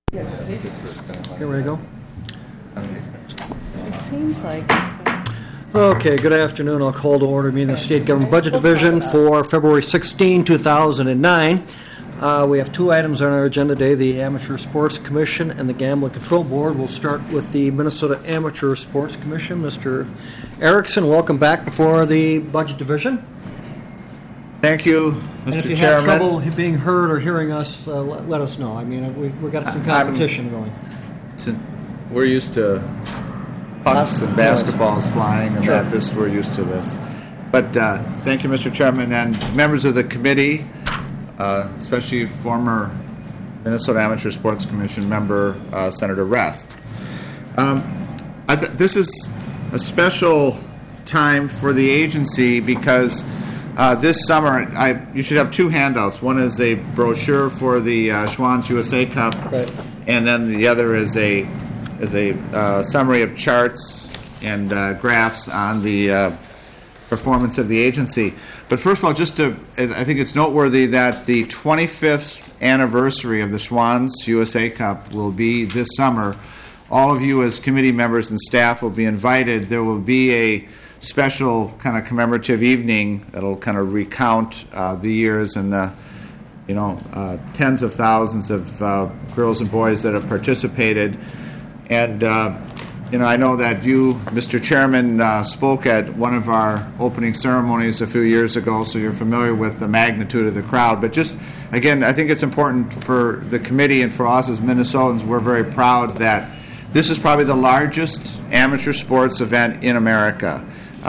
Here we go. It seems like it's been... Okay, good afternoon. I'll call to order meeting of the State Government Budget Division for February 16, 2009. We have two items on our agenda today, the Amateur Sports Commission and the Gambling Control Board. We'll start with the Minnesota Amateur Sports Commission. Mr. Erickson, welcome back before the Budget Division. Thank you, And if Mr. you Chairman. have trouble being heard or hearing us, let us know. I mean, we've got some competition going. We're used to pucks and basketballs flying and Sure. we're used to this. But thank you, Mr. Chairman, and members of the committee, especially former Minnesota Amateur Sports Commission member Senator Rest. This is a special time for the agency because this summer you should have two handouts. One is a brochure for the Schwann's USA Cup, Right. and then the other is a summary of charts and graphs on the performance of the agency. But first of all, I think it's noteworthy that the 25th anniversary of the Schwann's USA Cup will be this summer. All of you as committee members and staff will be invited. There will be a special kind of commemorative evening that'll kind of recount the years and the tens of thousands of girls and boys that have participated. And I know that you, Mr. Chairman, spoke at one of our opening ceremonies a few years ago, so you're familiar with the magnitude of the crowd. But just, again, I think it's important for the committee and for us as Minnesotans, we're very proud that this is probably the largest amateur sports event in America.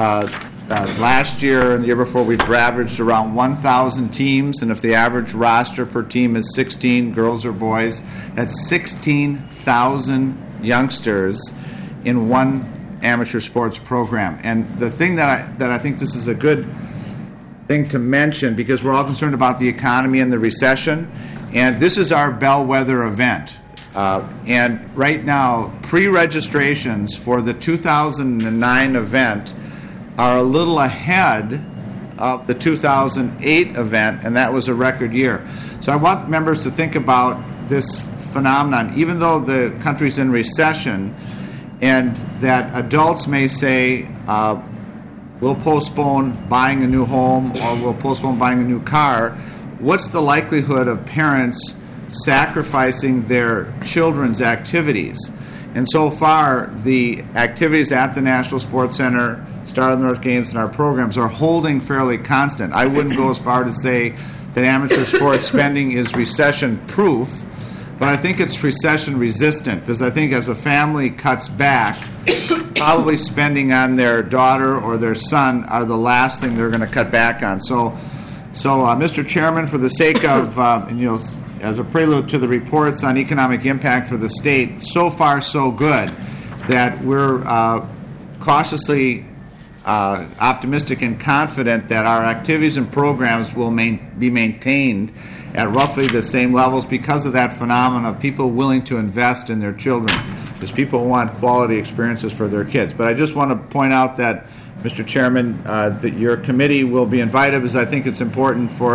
Last year and the year before, we've averaged around 1,000 teams, and if the average roster per team is 16 girls or boys, that's 16,000 youngsters in one amateur sports program. And the thing that I think this is a good thing to mention, because we're all concerned about the economy and the recession, and this is our bellwether event. And right now, pre-registrations for the 2009 event are a little ahead of the 2008 event, and that was a record year. So I want members to think about this phenomenon, even though the country's in recession, and that adults may say, we'll postpone buying a new home or we'll postpone buying a new car. What's the likelihood of parents sacrificing their children's activities? And so far, the activities at the National Sports Center, Star of the North Games, and our programs are holding fairly constant. I wouldn't go as far to say that amateur sports spending is recession-proof, but I think it's recession-resistant, because I think as a family cuts back, probably spending on their daughter or their son are the last thing they're going to cut back on. So, Mr. Chairman, for the sake of, as a prelude to the reports on economic impact for the state, so far so good, that we're cautiously optimistic and confident that our activities and programs will be maintained at roughly the same levels because of that phenomenon of people willing to invest in their children, because people want quality experiences for their kids. But I just want to point out that, Mr. Chairman, that your committee will be invited, because I think it's important for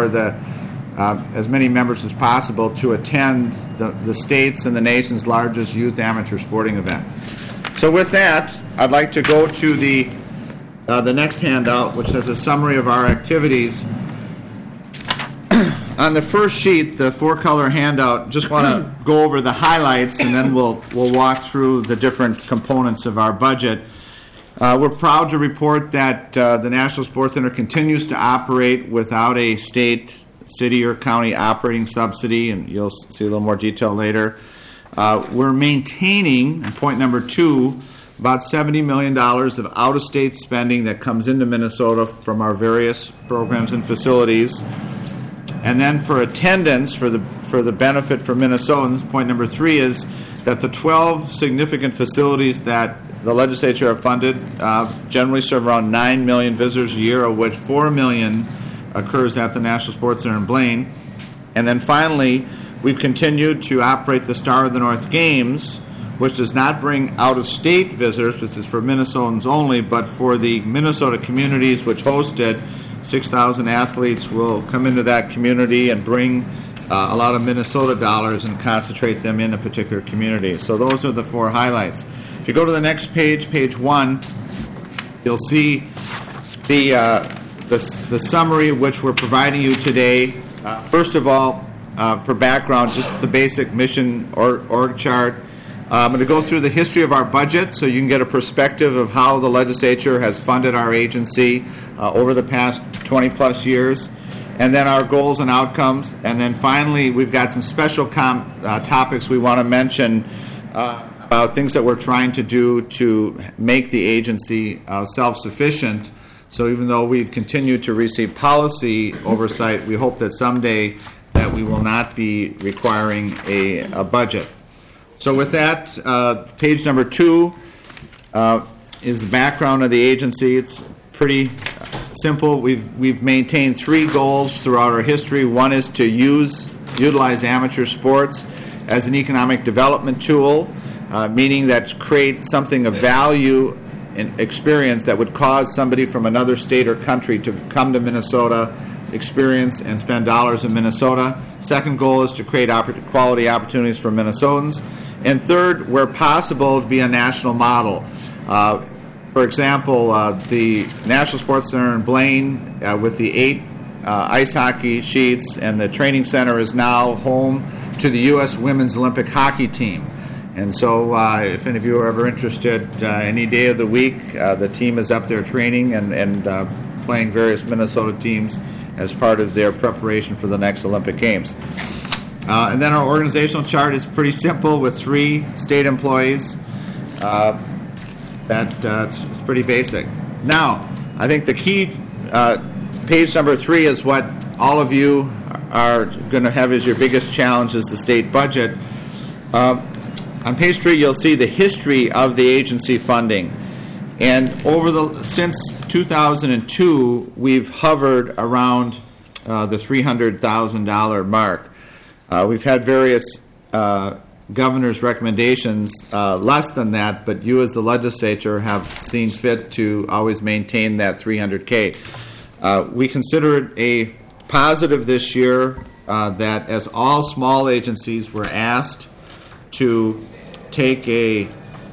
as many members as possible to attend the state's and the nation's largest youth amateur sporting event. So with that, I'd like to go to the next handout, which has a summary of our activities. On the first sheet, the four-color handout, just want to go over the highlights, and then we'll walk through the different components of our budget. We're proud to report that the National Sports Center continues to operate without a state, city, or county operating subsidy, and you'll see a little more detail later. We're maintaining, and point number 2, about $70 million of out-of-state spending that comes into Minnesota from our various programs and facilities. And then for attendance, for the benefit for Minnesotans, point number 3 is that the 12 significant facilities that the legislature have funded generally serve around 9 million visitors a year, of which 4 million occurs at the National Sports Center in Blaine. And then finally, we've continued to operate the Star of the North Games, which does not bring out-of-state visitors, which is for Minnesotans only, but for the Minnesota communities which host it. 6,000 athletes will come into that community and bring a lot of Minnesota dollars and concentrate them in a particular community. So those are the 4 highlights. If you go to the next page, page 1, you'll see the summary of which we're providing you today. First of all, for background, just the basic mission org chart. I'm going to go through the history of our budget so you can get a perspective of how the legislature has funded our agency over the past 20-plus years, and then our goals and outcomes. And then finally, we've got some special topics we want to mention about things that we're trying to do to make the agency self-sufficient. So even though we continue to receive policy oversight, we hope that someday that we will not be requiring a budget. So with that, page number 2 is the background of the agency. It's pretty simple. We've maintained 3 goals throughout our history. One is to utilize amateur sports as an economic development tool, meaning that create something of value and experience that would cause somebody from another state or country to come to Minnesota, experience and spend dollars in Minnesota. Second goal is to create quality opportunities for Minnesotans. And third, where possible, to be a national model. For example, the National Sports Center in Blaine with the 8 ice hockey sheets, and the training center is now home to the U.S. Women's Olympic Hockey Team. And so if any of you are ever interested, any day of the week, the team is up there training and playing various Minnesota teams as part of their preparation for the next Olympic Games. And then our organizational chart is pretty simple with 3 state employees. It's pretty basic. Now, I think the key, page number 3 is what all of you are going to have as your biggest challenge is the state budget. On page 3, you'll see the history of the agency funding. And since 2002, we've hovered around the $300,000 mark. We've had various governor's recommendations less than that, but you as the legislature have seen fit to always maintain that $300K. We consider it a positive this year that as all small agencies were asked to take a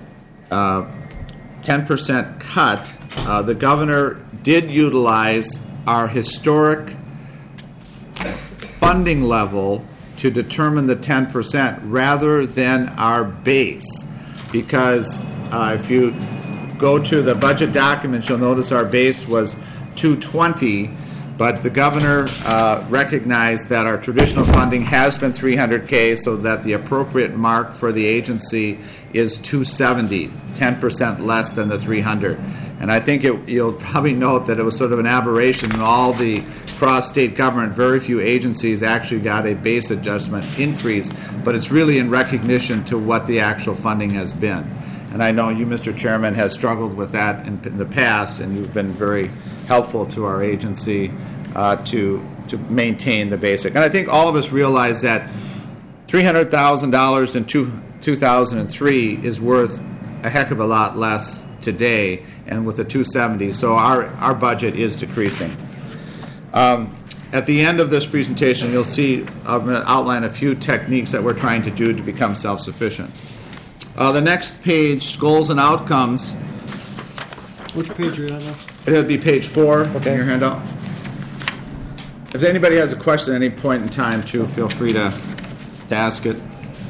10% cut, the governor did utilize our historic funding level to determine the 10% rather than our base. Because if you go to the budget documents, you'll notice our base was $220, but the governor recognized that our traditional funding has been $300K, so that the appropriate mark for the agency is $270, 10% less than the $300. And I think you'll probably note that it was sort of an aberration in all the cross-state government. Very few agencies actually got a base adjustment increase, but it's really in recognition to what the actual funding has been. And I know you, Mr. Chairman, has struggled with that in the past, and you've been very helpful to our agency to maintain the basic. And I think all of us realize that $300,000 in 2003 is worth a heck of a lot less today, and with the 270, so our budget is decreasing. At the end of this presentation, you'll see I'm going to outline a few techniques that we're trying to do to become self-sufficient. The next page, goals and outcomes. Which page are you on now? It'll be page 4 Okay. in your handout. If anybody has a question at any point in time, too, feel free to ask it.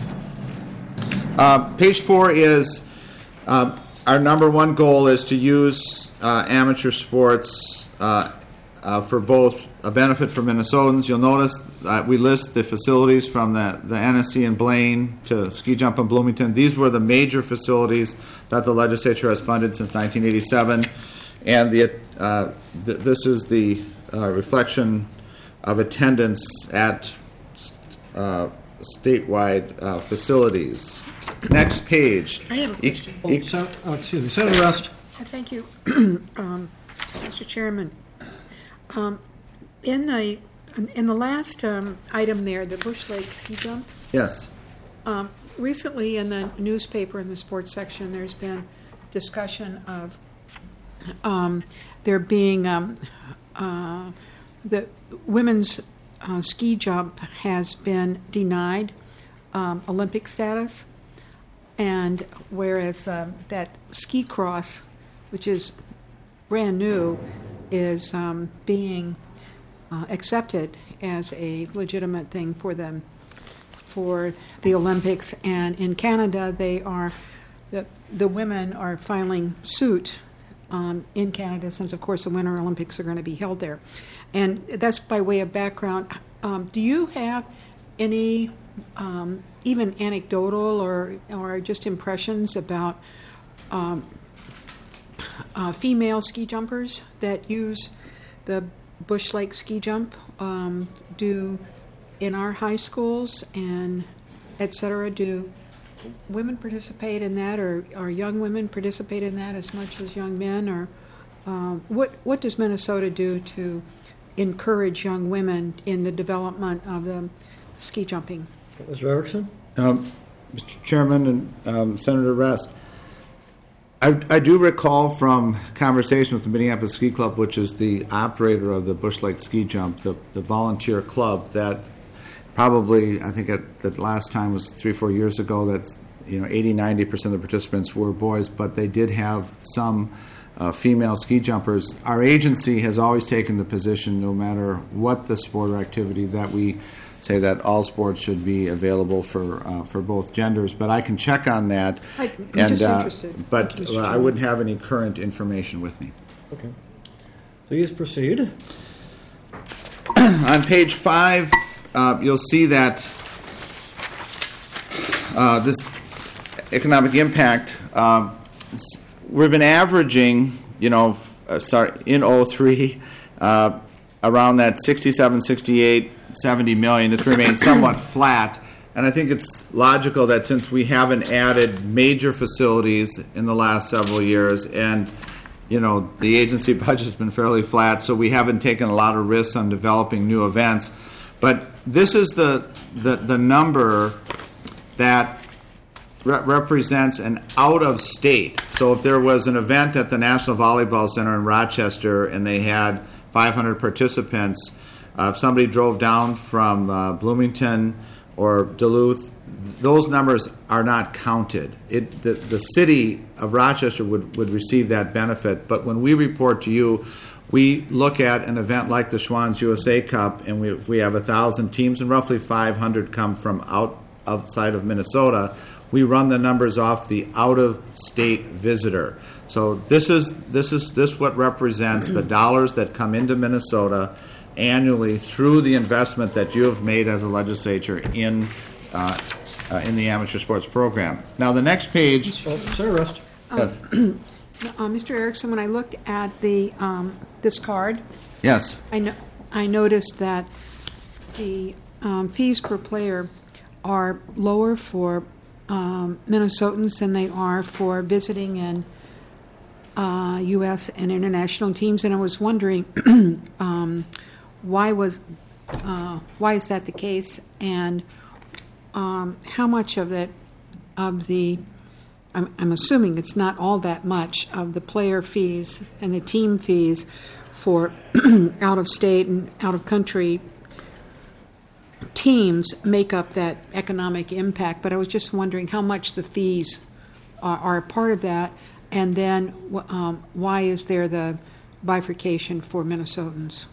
Page 4 is our number one goal is to use amateur sports for both a benefit for Minnesotans. You'll notice that we list the facilities from the NSC in Blaine to ski jump in Bloomington. These were the major facilities that the legislature has funded since 1987, and this is the reflection of attendance at statewide facilities. Next page. I have a question. Excuse me, Senator Rust. Thank you, Mr. Chairman. In the last item there, the Bush Lake ski jump. Yes. Recently, in the newspaper in the sports section, there's been discussion of there being the women's ski jump has been denied Olympic status, and whereas that ski cross, which is brand new, is being accepted as a legitimate thing for them for the Olympics. And in Canada, the women are filing suit in Canada, since of course the Winter Olympics are going to be held there. And that's by way of background. Do you have any even anecdotal or just impressions about female ski jumpers that use the Bush Lake ski jump? Do in our high schools and et cetera, do women participate in that, or young women participate in that as much as young men? Or what does Minnesota do to encourage young women in the development of the ski jumping? Mr. Erickson? Mr. Chairman and Senator Rest, I do recall from conversation with the Minneapolis Ski Club, which is the operator of the Bush Lake ski jump, the volunteer club, that probably, I think at the last time was 3-4 years ago, that 80-90% of the participants were boys, but they did have some female ski jumpers. Our agency has always taken the position, no matter what the sport or activity, that we say that all sports should be available for both genders. But I can check on that. I'm just interested. But I wouldn't have any current information with me. Okay. Please proceed. On page 5, you'll see that this economic impact, we've been averaging, in 03, around that 67, 68, 70 million. It's remained somewhat flat. And I think it's logical that since we haven't added major facilities in the last several years, and the agency budget has been fairly flat, so we haven't taken a lot of risks on developing new events. But this is the number that represents an out-of-state. So if there was an event at the National Volleyball Center in Rochester and they had 500 participants, if somebody drove down from Bloomington or Duluth, those numbers are not counted. The city of Rochester would receive that benefit. But when we report to you, we look at an event like the Schwann's USA Cup, and we have 1,000 teams, and roughly 500 come from outside of Minnesota. We run the numbers off the out-of-state visitor. So this what represents the dollars that come into Minnesota annually through the investment that you have made as a legislature in the amateur sports program. Now the next page. Senator Rest. Yes. Mr. Erickson, when I looked at the this card, Yes. I noticed that the fees per player are lower for Minnesotans than they are for visiting and U.S. and international teams, and I was wondering why is that the case, and how much of the I'm assuming it's not all that much of the player fees and the team fees for out of state and out of country teams make up that economic impact, but I was just wondering how much the fees are a part of that, and then why is there the bifurcation for Minnesotans?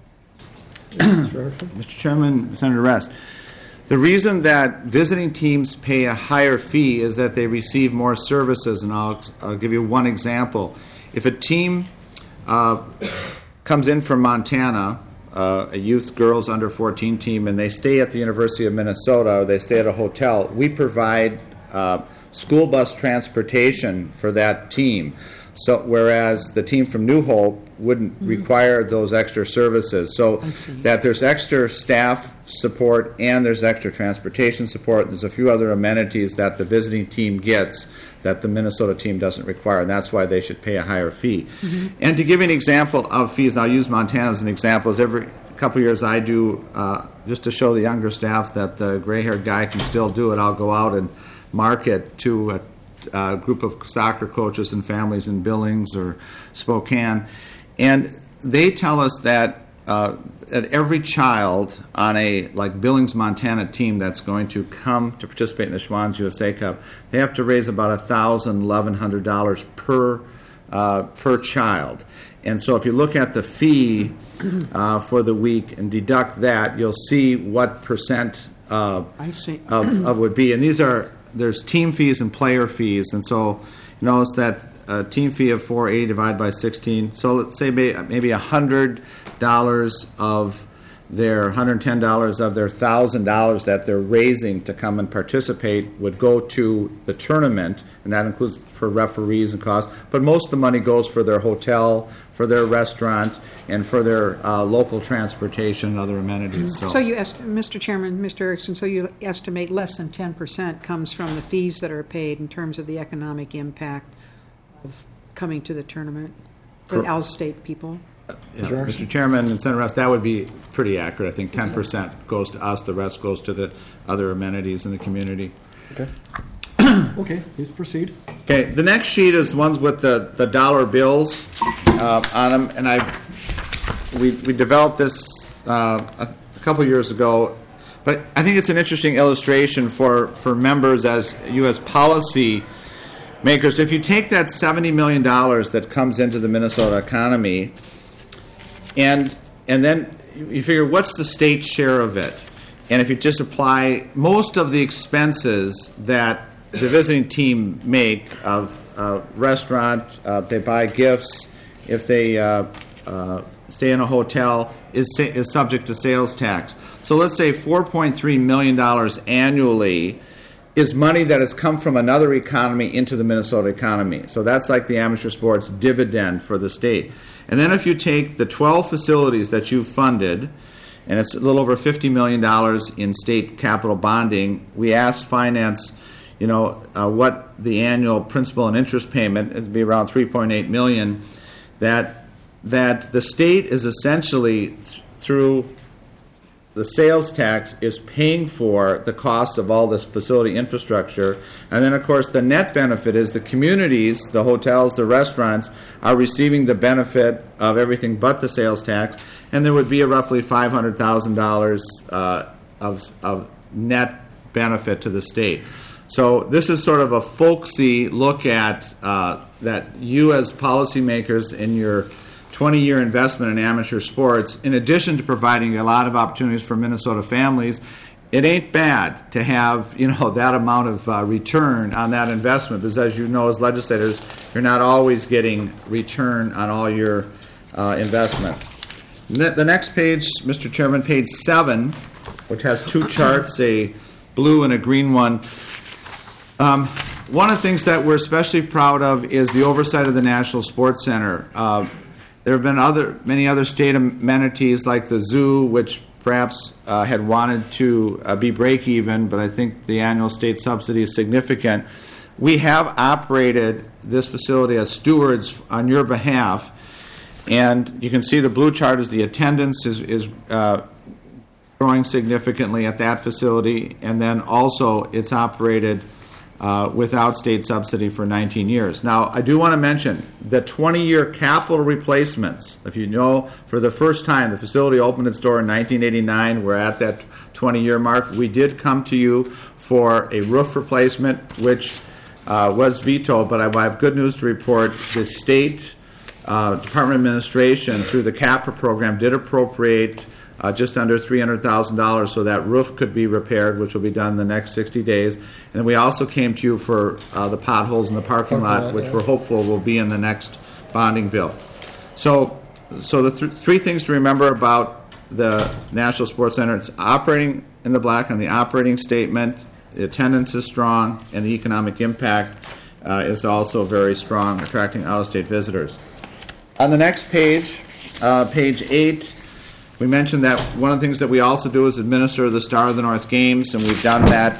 Mr. Chairman, Senator Rest, the reason that visiting teams pay a higher fee is that they receive more services, and I'll give you one example. If a team comes in from Montana, a youth girls under 14 team, and they stay at the University of Minnesota, or they stay at a hotel, we provide school bus transportation for that team. So whereas the team from New Hope wouldn't require those extra services, so that there's extra staff support and there's extra transportation support. There's a few other amenities that the visiting team gets that the Minnesota team doesn't require, and that's why they should pay a higher fee. And to give you an example of fees, and I'll use Montana as an example, is every couple of years I do, just to show the younger staff that the gray-haired guy can still do it, I'll go out and market to a group of soccer coaches and families in Billings or Spokane, and they tell us that that every child on a like Billings, Montana team that's going to come to participate in the Schwann's USA Cup, they have to raise about $1,100 per child. And so if you look at the fee for the week and deduct that, you'll see what percent I see. of would be. And there's team fees and player fees. And so you notice that a team fee of $480 divided by 16. So let's say maybe $100 of their $110 of their $1,000 that they're raising to come and participate would go to the tournament, and that includes for referees and costs. But most of the money goes for their hotel, for their restaurant, and for their local transportation and other amenities. So you, Mr. Chairman, Mr. Erickson, so you estimate less than 10% comes from the fees that are paid in terms of the economic impact of coming to the tournament for the out-of-state people? Yeah, Mr. Chairman and Senator Russ, that would be pretty accurate. I think 10% goes to us, the rest goes to the other amenities in the community. Okay. Okay, please proceed. Okay, the next sheet is the ones with the dollar bills on them, and we developed this a couple years ago, but I think it's an interesting illustration for members as you as policy makers. If you take that $70 million that comes into the Minnesota economy, and then you figure what's the state share of it, and if you just apply most of the expenses that the visiting team make of restaurant, they buy gifts, if they stay in a hotel, is subject to sales tax. So let's say $4.3 million annually is money that has come from another economy into the Minnesota economy. So that's like the amateur sports dividend for the state. And then if you take the 12 facilities that you've funded, and it's a little over $50 million in state capital bonding, we asked finance, what the annual principal and interest payment would be around $3.8 million. That the state is essentially through the sales tax is paying for the cost of all this facility infrastructure. And then, of course, the net benefit is the communities, the hotels, the restaurants, are receiving the benefit of everything but the sales tax. And there would be a roughly $500,000 of net benefit to the state. So this is sort of a folksy look at that you as policymakers in your 20-year investment in amateur sports, in addition to providing a lot of opportunities for Minnesota families, it ain't bad to have that amount of return on that investment, because as you know as legislators, you're not always getting return on all your investments. The next page, Mr. Chairman, page 7, which has two charts, a blue and a green one. One of the things that we're especially proud of is the oversight of the National Sports Center. There have been many other state amenities like the zoo, which perhaps had wanted to be break-even, but I think the annual state subsidy is significant. We have operated this facility as stewards on your behalf, and you can see the blue chart is the attendance is growing significantly at that facility, and then also it's operated without state subsidy for 19 years. Now, I do want to mention the 20-year capital replacements. If you know, for the first time, the facility opened its door in 1989. We're at that 20-year mark. We did come to you for a roof replacement, which was vetoed, but I have good news to report. The state Department of Administration, through the CAPRA program, did appropriate just under $300,000 so that roof could be repaired, which will be done in the next 60 days. And we also came to you for the potholes in the parking lot, which we're hopeful will be in the next bonding bill. So the three things to remember about the National Sports Center: it's operating in the black on the operating statement, the attendance is strong, and the economic impact is also very strong, attracting out-of-state visitors. On the next page, page 8, we mentioned that one of the things that we also do is administer the Star of the North Games, and we've done that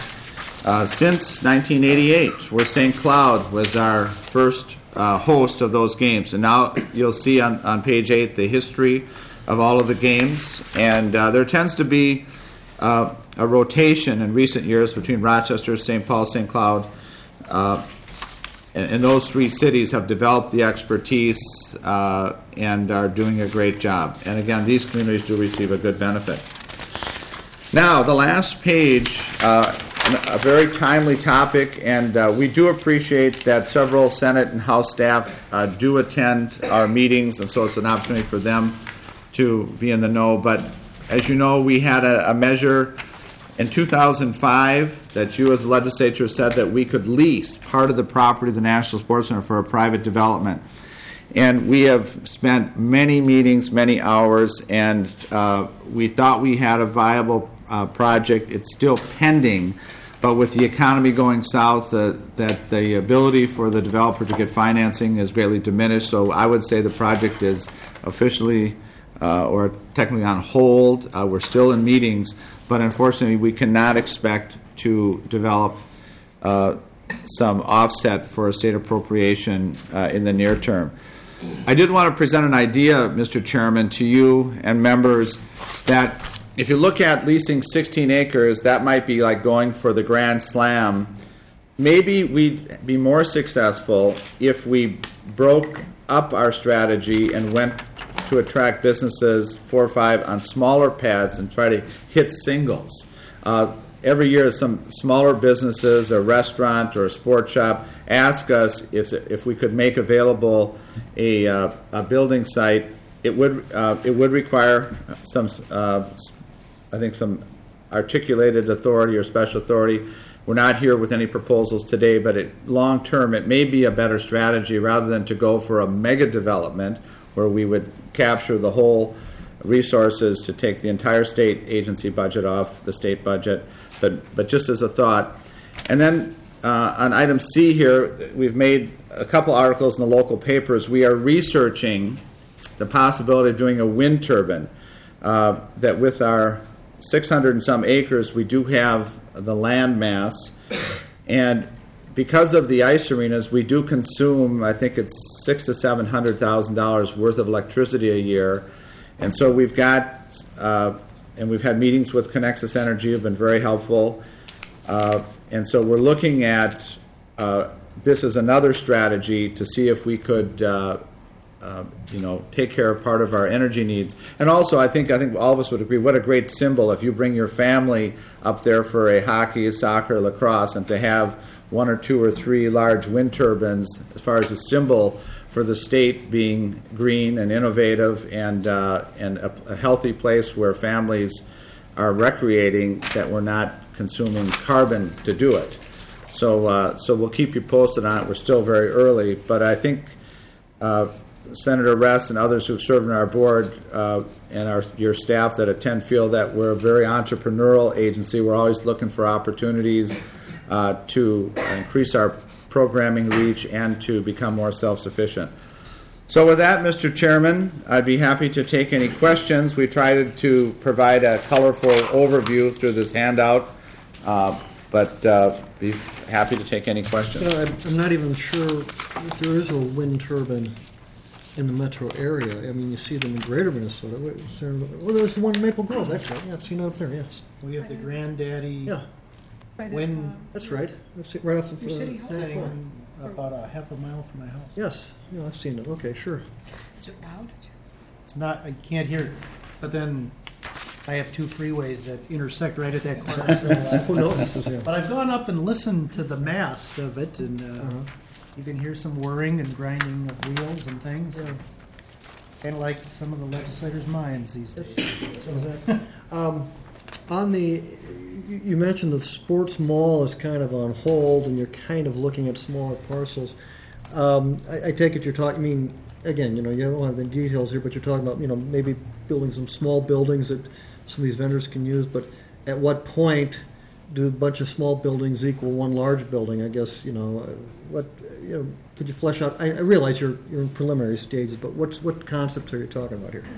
since 1988, where St. Cloud was our first host of those games. And now you'll see on page 8 the history of all of the games, and there tends to be a rotation in recent years between Rochester, St. Paul, St. Cloud. and those three cities have developed the expertise and are doing a great job. And again, these communities do receive a good benefit. Now, the last page, a very timely topic, and we do appreciate that several Senate and House staff do attend our meetings, and so it's an opportunity for them to be in the know. But as you know, we had a measure in 2005 that you as a legislature said that we could lease part of the property of the National Sports Center for a private development. And we have spent many meetings, many hours, and we thought we had a viable project. It's still pending, but with the economy going south, that the ability for the developer to get financing is greatly diminished. So I would say the project is officially or technically on hold. We're still in meetings, but unfortunately we cannot expect to develop some offset for a state appropriation in the near term. I did want to present an idea, Mr. Chairman, to you and members that if you look at leasing 16 acres, that might be like going for the Grand Slam. Maybe we'd be more successful if we broke up our strategy and went to attract businesses 4 or 5 on smaller pads and try to hit singles. Every year, some smaller businesses, a restaurant or a sports shop, ask us if we could make available a building site. It would require some articulated authority or special authority. We're not here with any proposals today, but long term, it may be a better strategy rather than to go for a mega development where we would capture the whole resources to take the entire state agency budget off the state budget. But just as a thought. And then on item C here, we've made a couple articles in the local papers. We are researching the possibility of doing a wind turbine that with our 600 and some acres, we do have the land mass. And because of the ice arenas, we do consume, I think it's $600,000 to $700,000 worth of electricity a year. And so we've got... and we've had meetings with Connexus Energy, have been very helpful. And so we're looking at this as another strategy to see if we could, take care of part of our energy needs. And also, I think all of us would agree, what a great symbol if you bring your family up there for a hockey, soccer, lacrosse, and to have 1 or 2 or 3 large wind turbines as far as a symbol for the state being green and innovative and a healthy place where families are recreating, that we're not consuming carbon to do it. So we'll keep you posted on it. We're still very early, but I think Senator Ress and others who've served on our board and your staff that attend feel that we're a very entrepreneurial agency. We're always looking for opportunities to increase our programming reach and to become more self-sufficient. So with that, Mr. Chairman, I'd be happy to take any questions. We tried to provide a colorful overview through this handout, but be happy to take any questions. I'm not even sure if there is a wind turbine in the metro area. I mean, you see them in greater Minnesota. Well, there's one in Maple Grove. That's right. Yeah, I've seen it up there, yes. We have the Granddaddy Yeah, wind that's right. I've seen right off the City Hall. thing about a half a mile from my house. Yes, yeah, I've seen it. Okay, sure. Is it loud? It's not, I can't hear it, but then I have 2 freeways that intersect right at that corner. Who notices, yeah. But I've gone up and listened to the mast of it, and you can hear some whirring and grinding of wheels and things. Kind of like some of the legislators' minds these days. On the, you mentioned the sports mall is kind of on hold, and you're kind of looking at smaller parcels. I take it you're talking, I mean, again, you don't have the details here, but you're talking about, maybe building some small buildings that some of these vendors can use, but at what point do a bunch of small buildings equal one large building? I guess, could you flesh out, I realize you're in preliminary stages, but what concepts are you talking about here?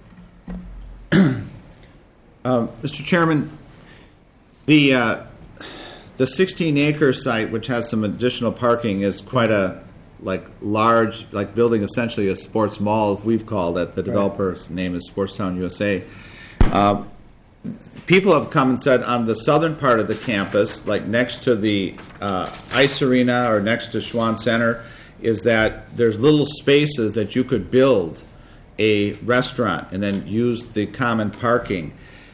Mr. Chairman, the 16-acre site, which has some additional parking, is quite a large, building essentially a sports mall, as we've called it. The developer's name is Sportstown USA. people have come and said on the southern part of the campus, like next to the ice arena or next to Schwann Center, is that there's little spaces that you could build a restaurant and then use the common parking.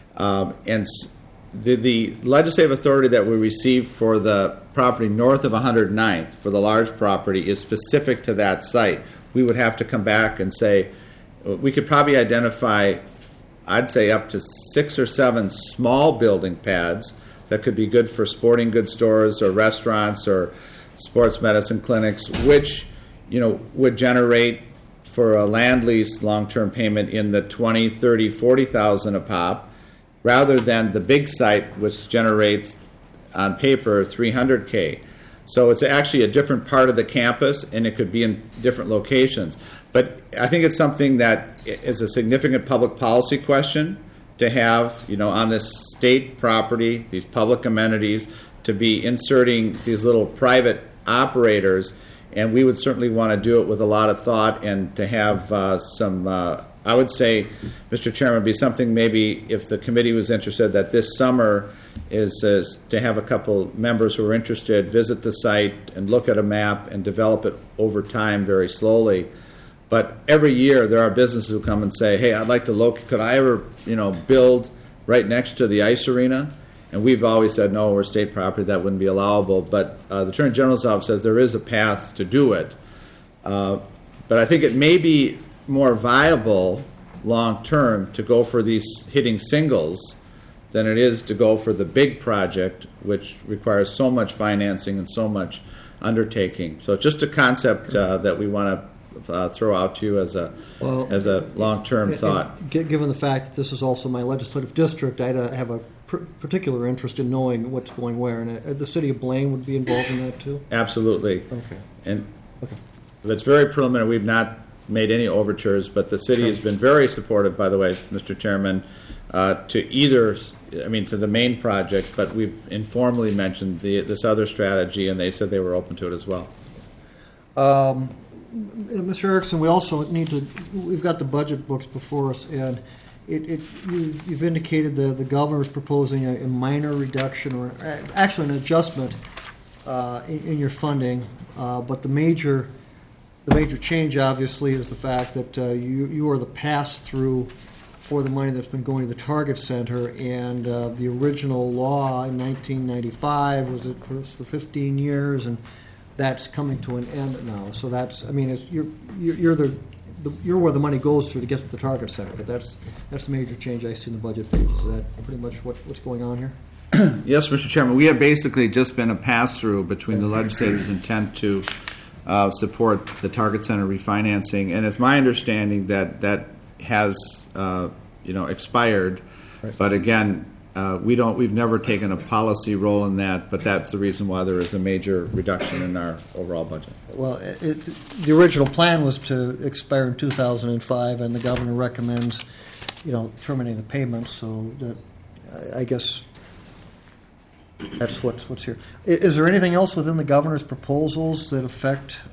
The legislative authority that we received for the property north of 109th, for the large property, is specific to that site. We would have to come back and say, we could probably identify, I'd say up to 6 or 7 small building pads that could be good for sporting goods stores or restaurants or sports medicine clinics, which, would generate for a land lease long-term payment in the 20, 30, 40,000 a pop, rather than the big site, which generates on paper $300K. So it's actually a different part of the campus, and it could be in different locations. But I think it's something that is a significant public policy question to have, on this state property, these public amenities, to be inserting these little private operators. And we would certainly want to do it with a lot of thought and to have some, I would say, Mr. Chairman, would be something maybe if the committee was interested that this summer is to have a couple members who are interested visit the site and look at a map and develop it over time very slowly. But every year there are businesses who come and say, hey, I'd like to could I ever, build right next to the ice arena? And we've always said, no, we're state property, that wouldn't be allowable. But the Attorney General's office says there is a path to do it. But I think it may be more viable long-term to go for these hitting singles than it is to go for the big project, which requires so much financing and so much undertaking. So just a concept that we want to throw out to you as a long-term thought. Given the fact that this is also my legislative district, I'd have a particular interest in knowing what's going where. And the city of Blaine would be involved in that too? Absolutely. Okay. And it's very preliminary. We've not made any overtures, but the city has been very supportive, by the way, Mr. Chairman, to the main project, but we've informally mentioned this other strategy, and they said they were open to it as well. Mr. Erickson, we also we've got the budget books before us, and you've indicated the governor's proposing a minor reduction, or actually an adjustment in your funding, but the major change, obviously, is the fact that you are the pass-through for the money that's been going to the Target Center, and the original law in 1995 was it for 15 years, and that's coming to an end now. So you're where the money goes through to get to the Target Center, but that's the major change I see in the budget pages. Is that pretty much what's going on here? Yes, Mr. Chairman. We have basically just been a pass-through between the legislature's intent to support the Target Center refinancing, and it's my understanding that has expired. Right. But again, we've never taken a policy role in that, but that's the reason why there is a major reduction in our overall budget. Well, the original plan was to expire in 2005, and the governor recommends, terminating the payments. So that, I guess that's what's here. Is there anything else within the governor's proposals that affect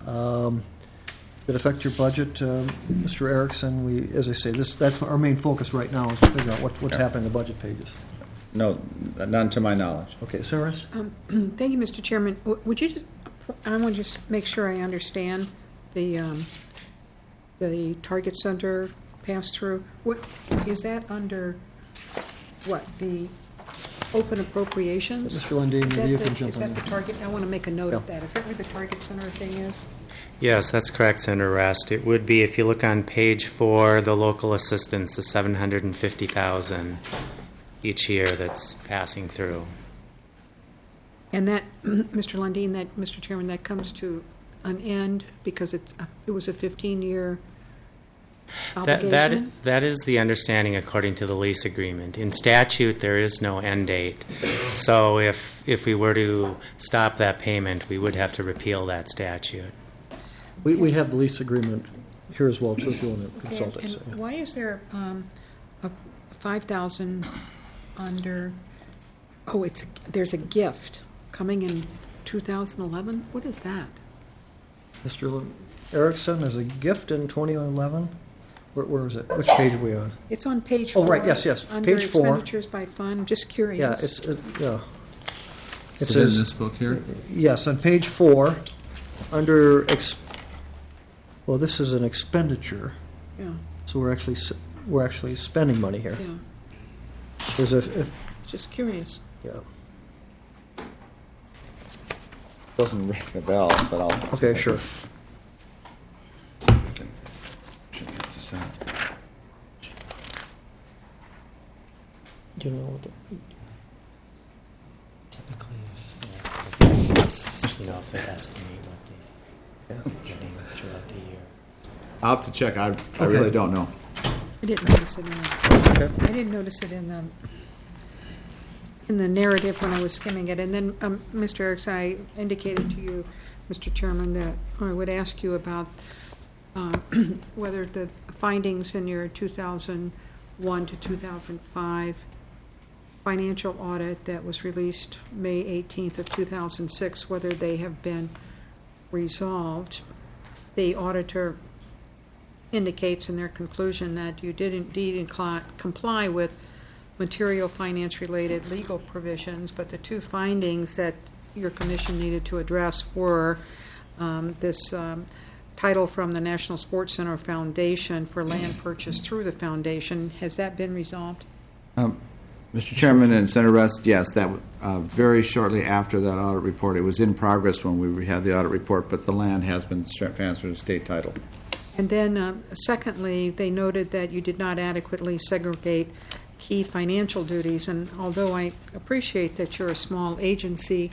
your budget, Mr. Erickson? As I say, that's our main focus right now is to figure out what's happening in the budget pages. No, none to my knowledge. Okay, Sarah? Thank you, Mr. Chairman. Would you I want to just make sure I understand the Target Center pass-through. What is that under? What, the open appropriations? Mr. Lundin, maybe you can jump Is on that the Target? I want to make a note of that. Is that where the Target Center thing is? Yes, that's correct, Senator Rest. It would be, if you look on page 4, the local assistance, the $750,000 each year that's passing through. And that, Mr. Lundin, Mr. Chairman, that comes to an end because it was a 15-year obligation? That is the understanding according to the lease agreement. In statute, there is no end date. So if we were to stop that payment, we would have to repeal that statute. We have the lease agreement here as well, too, if you want to consult it. And why is there a $5,000 under? There's a gift coming in 2011. What is that? Mr. Erickson, there's a gift in 2011. Where is it? Which page are we on? It's on page Oh, 4. right, yes, Under page 4. expenditures by fund. I'm just curious. Yeah, yeah. It Is it in says, this book here? yes, on page 4, under, well, this is an expenditure, Yeah, so we're actually spending money here. yeah. There's Just curious. yeah. Doesn't ring a bell, but I'll. Okay, sure. Should get this out. You know, Typically, if they estimate what they're getting throughout the year. I'll have to check. I really don't know. I didn't notice it in the, I didn't notice it in the narrative when I was skimming it. And then, Mr. Erickson, I indicated to you, Mr. Chairman, that I would ask you about whether the findings in your 2001 to 2005 financial audit that was released May 18th of 2006, whether they have been resolved. The auditor indicates in their conclusion that you did indeed comply with material finance-related legal provisions, but the two findings that your commission needed to address were this title from the National Sports Center Foundation for land purchase through the foundation. Has that been resolved? Mr. Chairman and Senator Rust, yes, that very shortly after that audit report. It was in progress when we had the audit report, but the land has been transferred to state title. And then, secondly, they noted that you did not adequately segregate key financial duties. And although I appreciate that you're a small agency,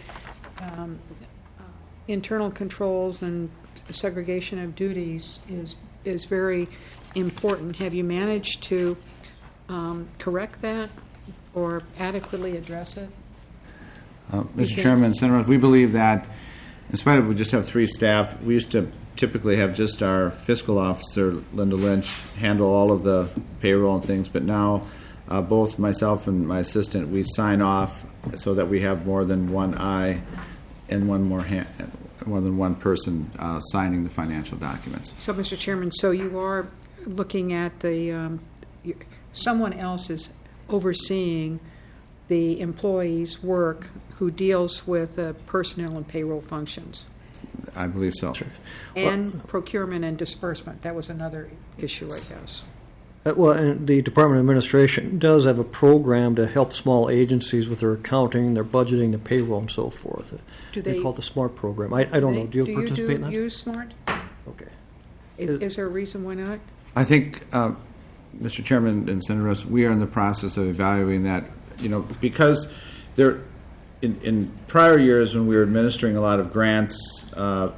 internal controls and segregation of duties is very important. Have you managed to correct that or adequately address it? Mr. Chairman, Senator Rust, we believe that in spite of we just have 3 staff, we used to typically have just our fiscal officer, Linda Lynch, handle all of the payroll and things, but now both myself and my assistant, we sign off so that we have more than one eye and more than one person signing the financial documents. So, Mr. Chairman, so you are looking at the, someone else is overseeing the employee's work who deals with personnel and payroll functions? I believe so. And procurement and disbursement. That was another issue, I guess. Well, and the Department of Administration does have a program to help small agencies with their accounting, their budgeting, their payroll, and so forth. Do They they call it the SMART program. I don't know. Do you participate in that? use SMART? Okay. Is there a reason why not? I think, Mr. Chairman and Senator Rust, we are in the process of evaluating that, because there, in prior years when we were administering a lot of grants,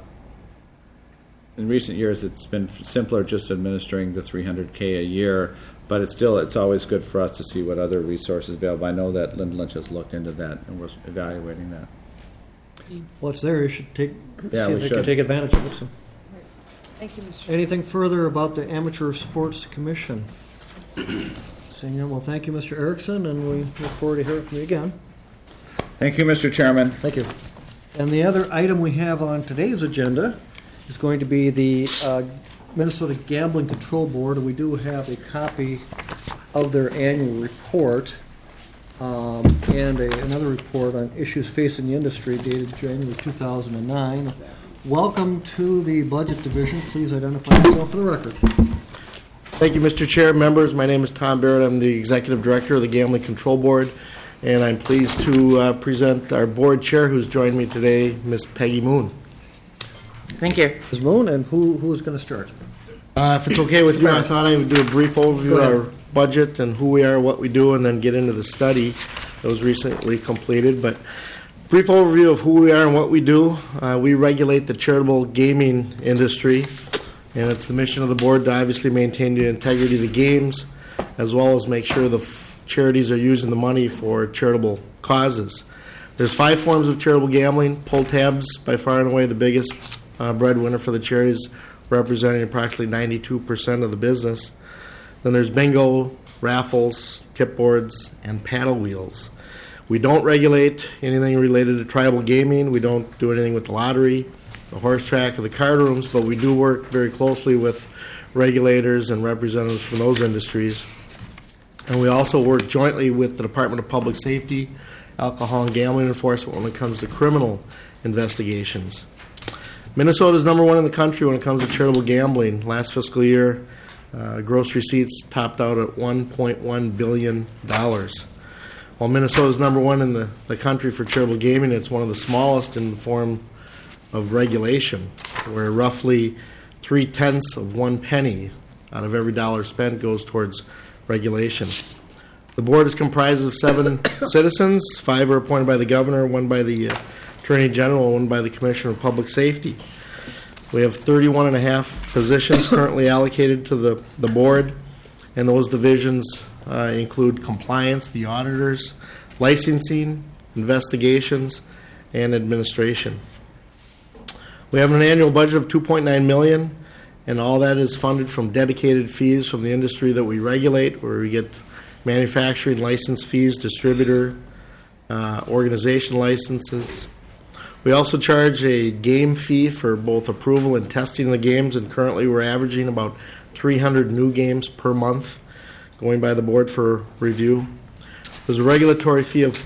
in recent years it's been simpler just administering the $300K a year, but it's always good for us to see what other resources available. I know that Linda Lynch has looked into that and we're evaluating that. Well, it's there. You should see Yeah, we if they should. can take advantage of it. So. Thank you, Mr. Anything further about the Amateur Sports Commission? Seeing none, well, thank you, Mr. Erickson, and we look forward to hearing from you again. Thank you, Mr. Chairman. Thank you. And the other item we have on today's agenda is going to be the Minnesota Gambling Control Board, and we do have a copy of their annual report and another report on issues facing the industry dated January 2009. Welcome to the Budget Division. Please identify yourself for the record. Thank you, Mr. Chair. Members, my name is Tom Barrett. I'm the Executive Director of the Gambling Control Board, and I'm pleased to present our board chair who's joined me today, Ms. Peggy Moon. Thank you. Ms. Moon, and who's going to start? If it's okay with you, I thought I would do a brief overview of our budget and who we are, what we do, and then get into the study that was recently completed. But brief overview of who we are and what we do. We regulate the charitable gaming industry, and it's the mission of the board to obviously maintain the integrity of the games, as well as make sure the charities are using the money for charitable causes. There's 5 forms of charitable gambling. Pull tabs, by far and away the biggest breadwinner for the charities, representing approximately 92% of the business. Then there's bingo, raffles, tip boards, and paddle wheels. We don't regulate anything related to tribal gaming. We don't do anything with the lottery, the horse track, or the card rooms, but we do work very closely with regulators and representatives from those industries. And we also work jointly with the Department of Public Safety, Alcohol and Gambling Enforcement when it comes to criminal investigations. Minnesota is number one in the country when it comes to charitable gambling. Last fiscal year, gross receipts topped out at $1.1 billion. While Minnesota is number one in the country for charitable gaming, it's one of the smallest in the form of regulation, where roughly 0.3 of 1 penny out of every dollar spent goes towards regulation. The board is comprised of 7 citizens. 5 are appointed by the governor, 1 by the Attorney General, 1 by the Commissioner of Public Safety. We have 31.5 positions currently allocated to the board, and those divisions include compliance, the auditors, licensing, investigations, and administration. We have an annual budget of $2.9 million, and all that is funded from dedicated fees from the industry that we regulate, where we get manufacturing license fees, distributor, organization licenses. We also charge a game fee for both approval and testing of the games, and currently we're averaging about 300 new games per month going by the board for review. There's a regulatory fee of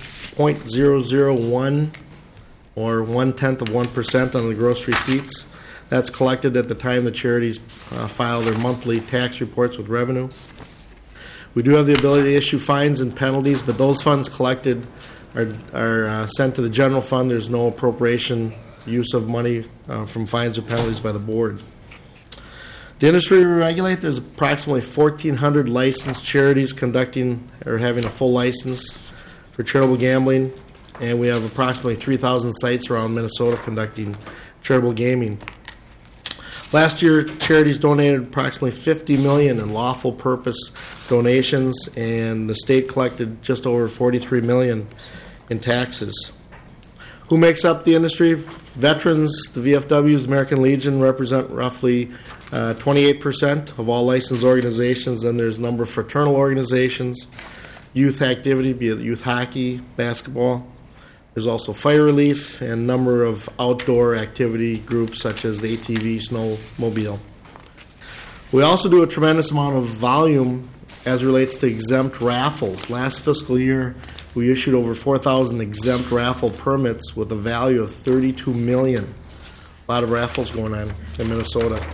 0.001 or 1/10 of 1% on the gross receipts. That's collected at the time the charities file their monthly tax reports with revenue. We do have the ability to issue fines and penalties, but those funds collected are sent to the general fund. There's no appropriation use of money from fines or penalties by the board. The industry we regulate, there's approximately 1,400 licensed charities conducting or having a full license for charitable gambling, and we have approximately 3,000 sites around Minnesota conducting charitable gaming. Last year, charities donated approximately $50 million in lawful purpose donations, and the state collected just over $43 million in taxes. Who makes up the industry? Veterans, the VFWs, American Legion represent roughly 28% of all licensed organizations. Then there's a number of fraternal organizations, youth activity, be it youth hockey, basketball. There's also fire relief and a number of outdoor activity groups such as the ATV, snowmobile. We also do a tremendous amount of volume as relates to exempt raffles. Last fiscal year, we issued over 4,000 exempt raffle permits with a value of $32 million. A lot of raffles going on in Minnesota.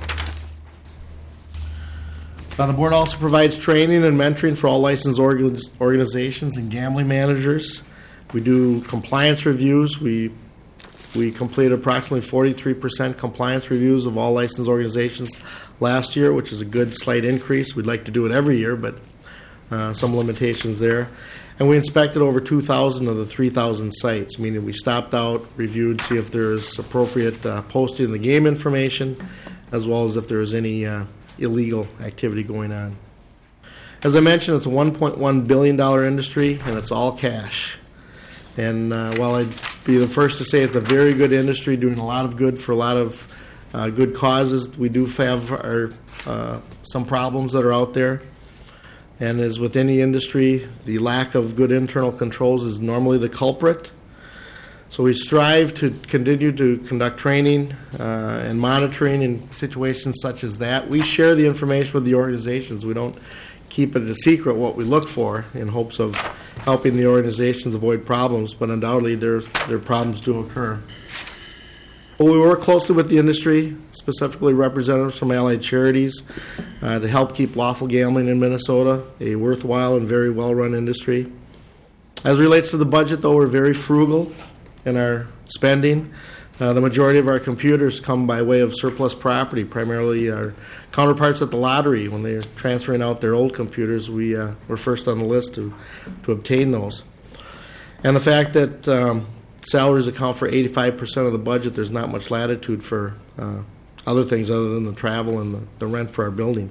Now, the board also provides training and mentoring for all licensed organizations and gambling managers. We do compliance reviews. We completed approximately 43% compliance reviews of all licensed organizations last year, which is a good slight increase. We'd like to do it every year, but some limitations there. And we inspected over 2,000 of the 3,000 sites, meaning we stopped out, reviewed, see if there's appropriate posting of the game information, as well as if there's any illegal activity going on. As I mentioned, it's a $1.1 billion industry, and it's all cash. And while I'd be the first to say it's a very good industry, doing a lot of good for a lot of good causes, we do have some problems that are out there. And as with any industry, the lack of good internal controls is normally the culprit. So we strive to continue to conduct training and monitoring in situations such as that. We share the information with the organizations. We don't keep it a secret what we look for in hopes of helping the organizations avoid problems, but undoubtedly their problems do occur. Well, we work closely with the industry, specifically representatives from Allied Charities, to help keep lawful gambling in Minnesota a worthwhile and very well-run industry. As relates to the budget, though, we're very frugal in our spending. The majority of our computers come by way of surplus property, primarily our counterparts at the lottery. When they're transferring out their old computers, we're first on the list to obtain those. And the fact that salaries account for 85% of the budget, there's not much latitude for other things other than the travel and the rent for our building.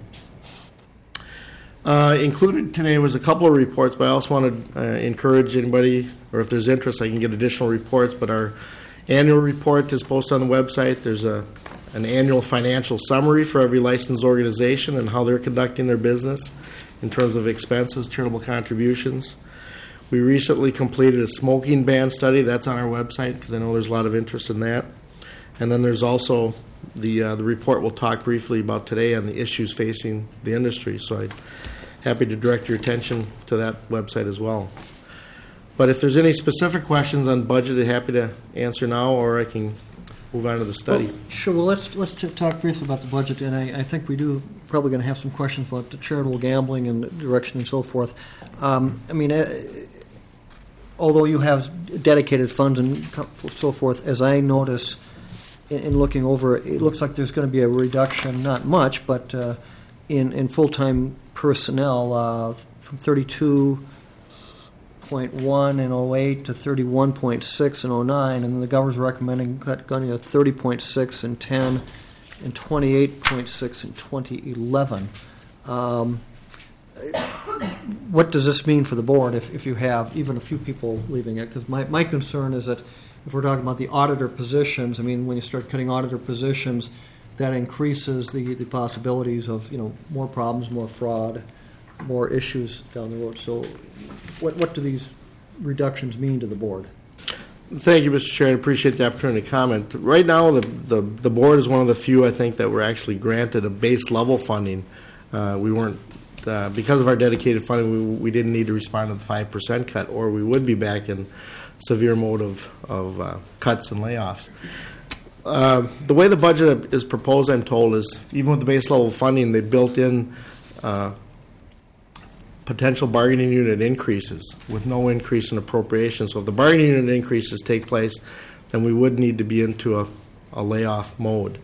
Included today was a couple of reports, but I also want to encourage anybody, or if there's interest, I can get additional reports, but our annual report is posted on the website. There's an annual financial summary for every licensed organization and how they're conducting their business in terms of expenses, charitable contributions. We recently completed a smoking ban study. That's on our website because I know there's a lot of interest in that. And then there's also the report we'll talk briefly about today on the issues facing the industry. So I'm happy to direct your attention to that website as well. But if there's any specific questions on budget, I'm happy to answer now, or I can move on to the study. Well, sure. Well, let's talk briefly about the budget, and I think we do probably going to have some questions about the charitable gambling and direction and so forth. Although you have dedicated funds and so forth, as I notice in looking over, it looks like there's going to be a reduction, not much, but in full-time personnel from 32.1 in 08 to 31.6 in 09, and then the governor's recommending going to 30.6 in 10 and 28.6 in 2011. What does this mean for the board if you have even a few people leaving it? Because my concern is that if we're talking about the auditor positions, when you start cutting auditor positions, that increases the possibilities of more problems, more fraud, more issues down the road. So what do these reductions mean to the board? Thank you, Mr. Chair. I appreciate the opportunity to comment. Right now, the board is one of the few, I think, that were actually granted a base level funding. We weren't, because of our dedicated funding, we didn't need to respond to the 5% cut, or we would be back in severe mode of cuts and layoffs. The way the budget is proposed, I'm told, is even with the base level funding, they built in potential bargaining unit increases with no increase in appropriation. So if the bargaining unit increases take place, then we would need to be into a layoff mode.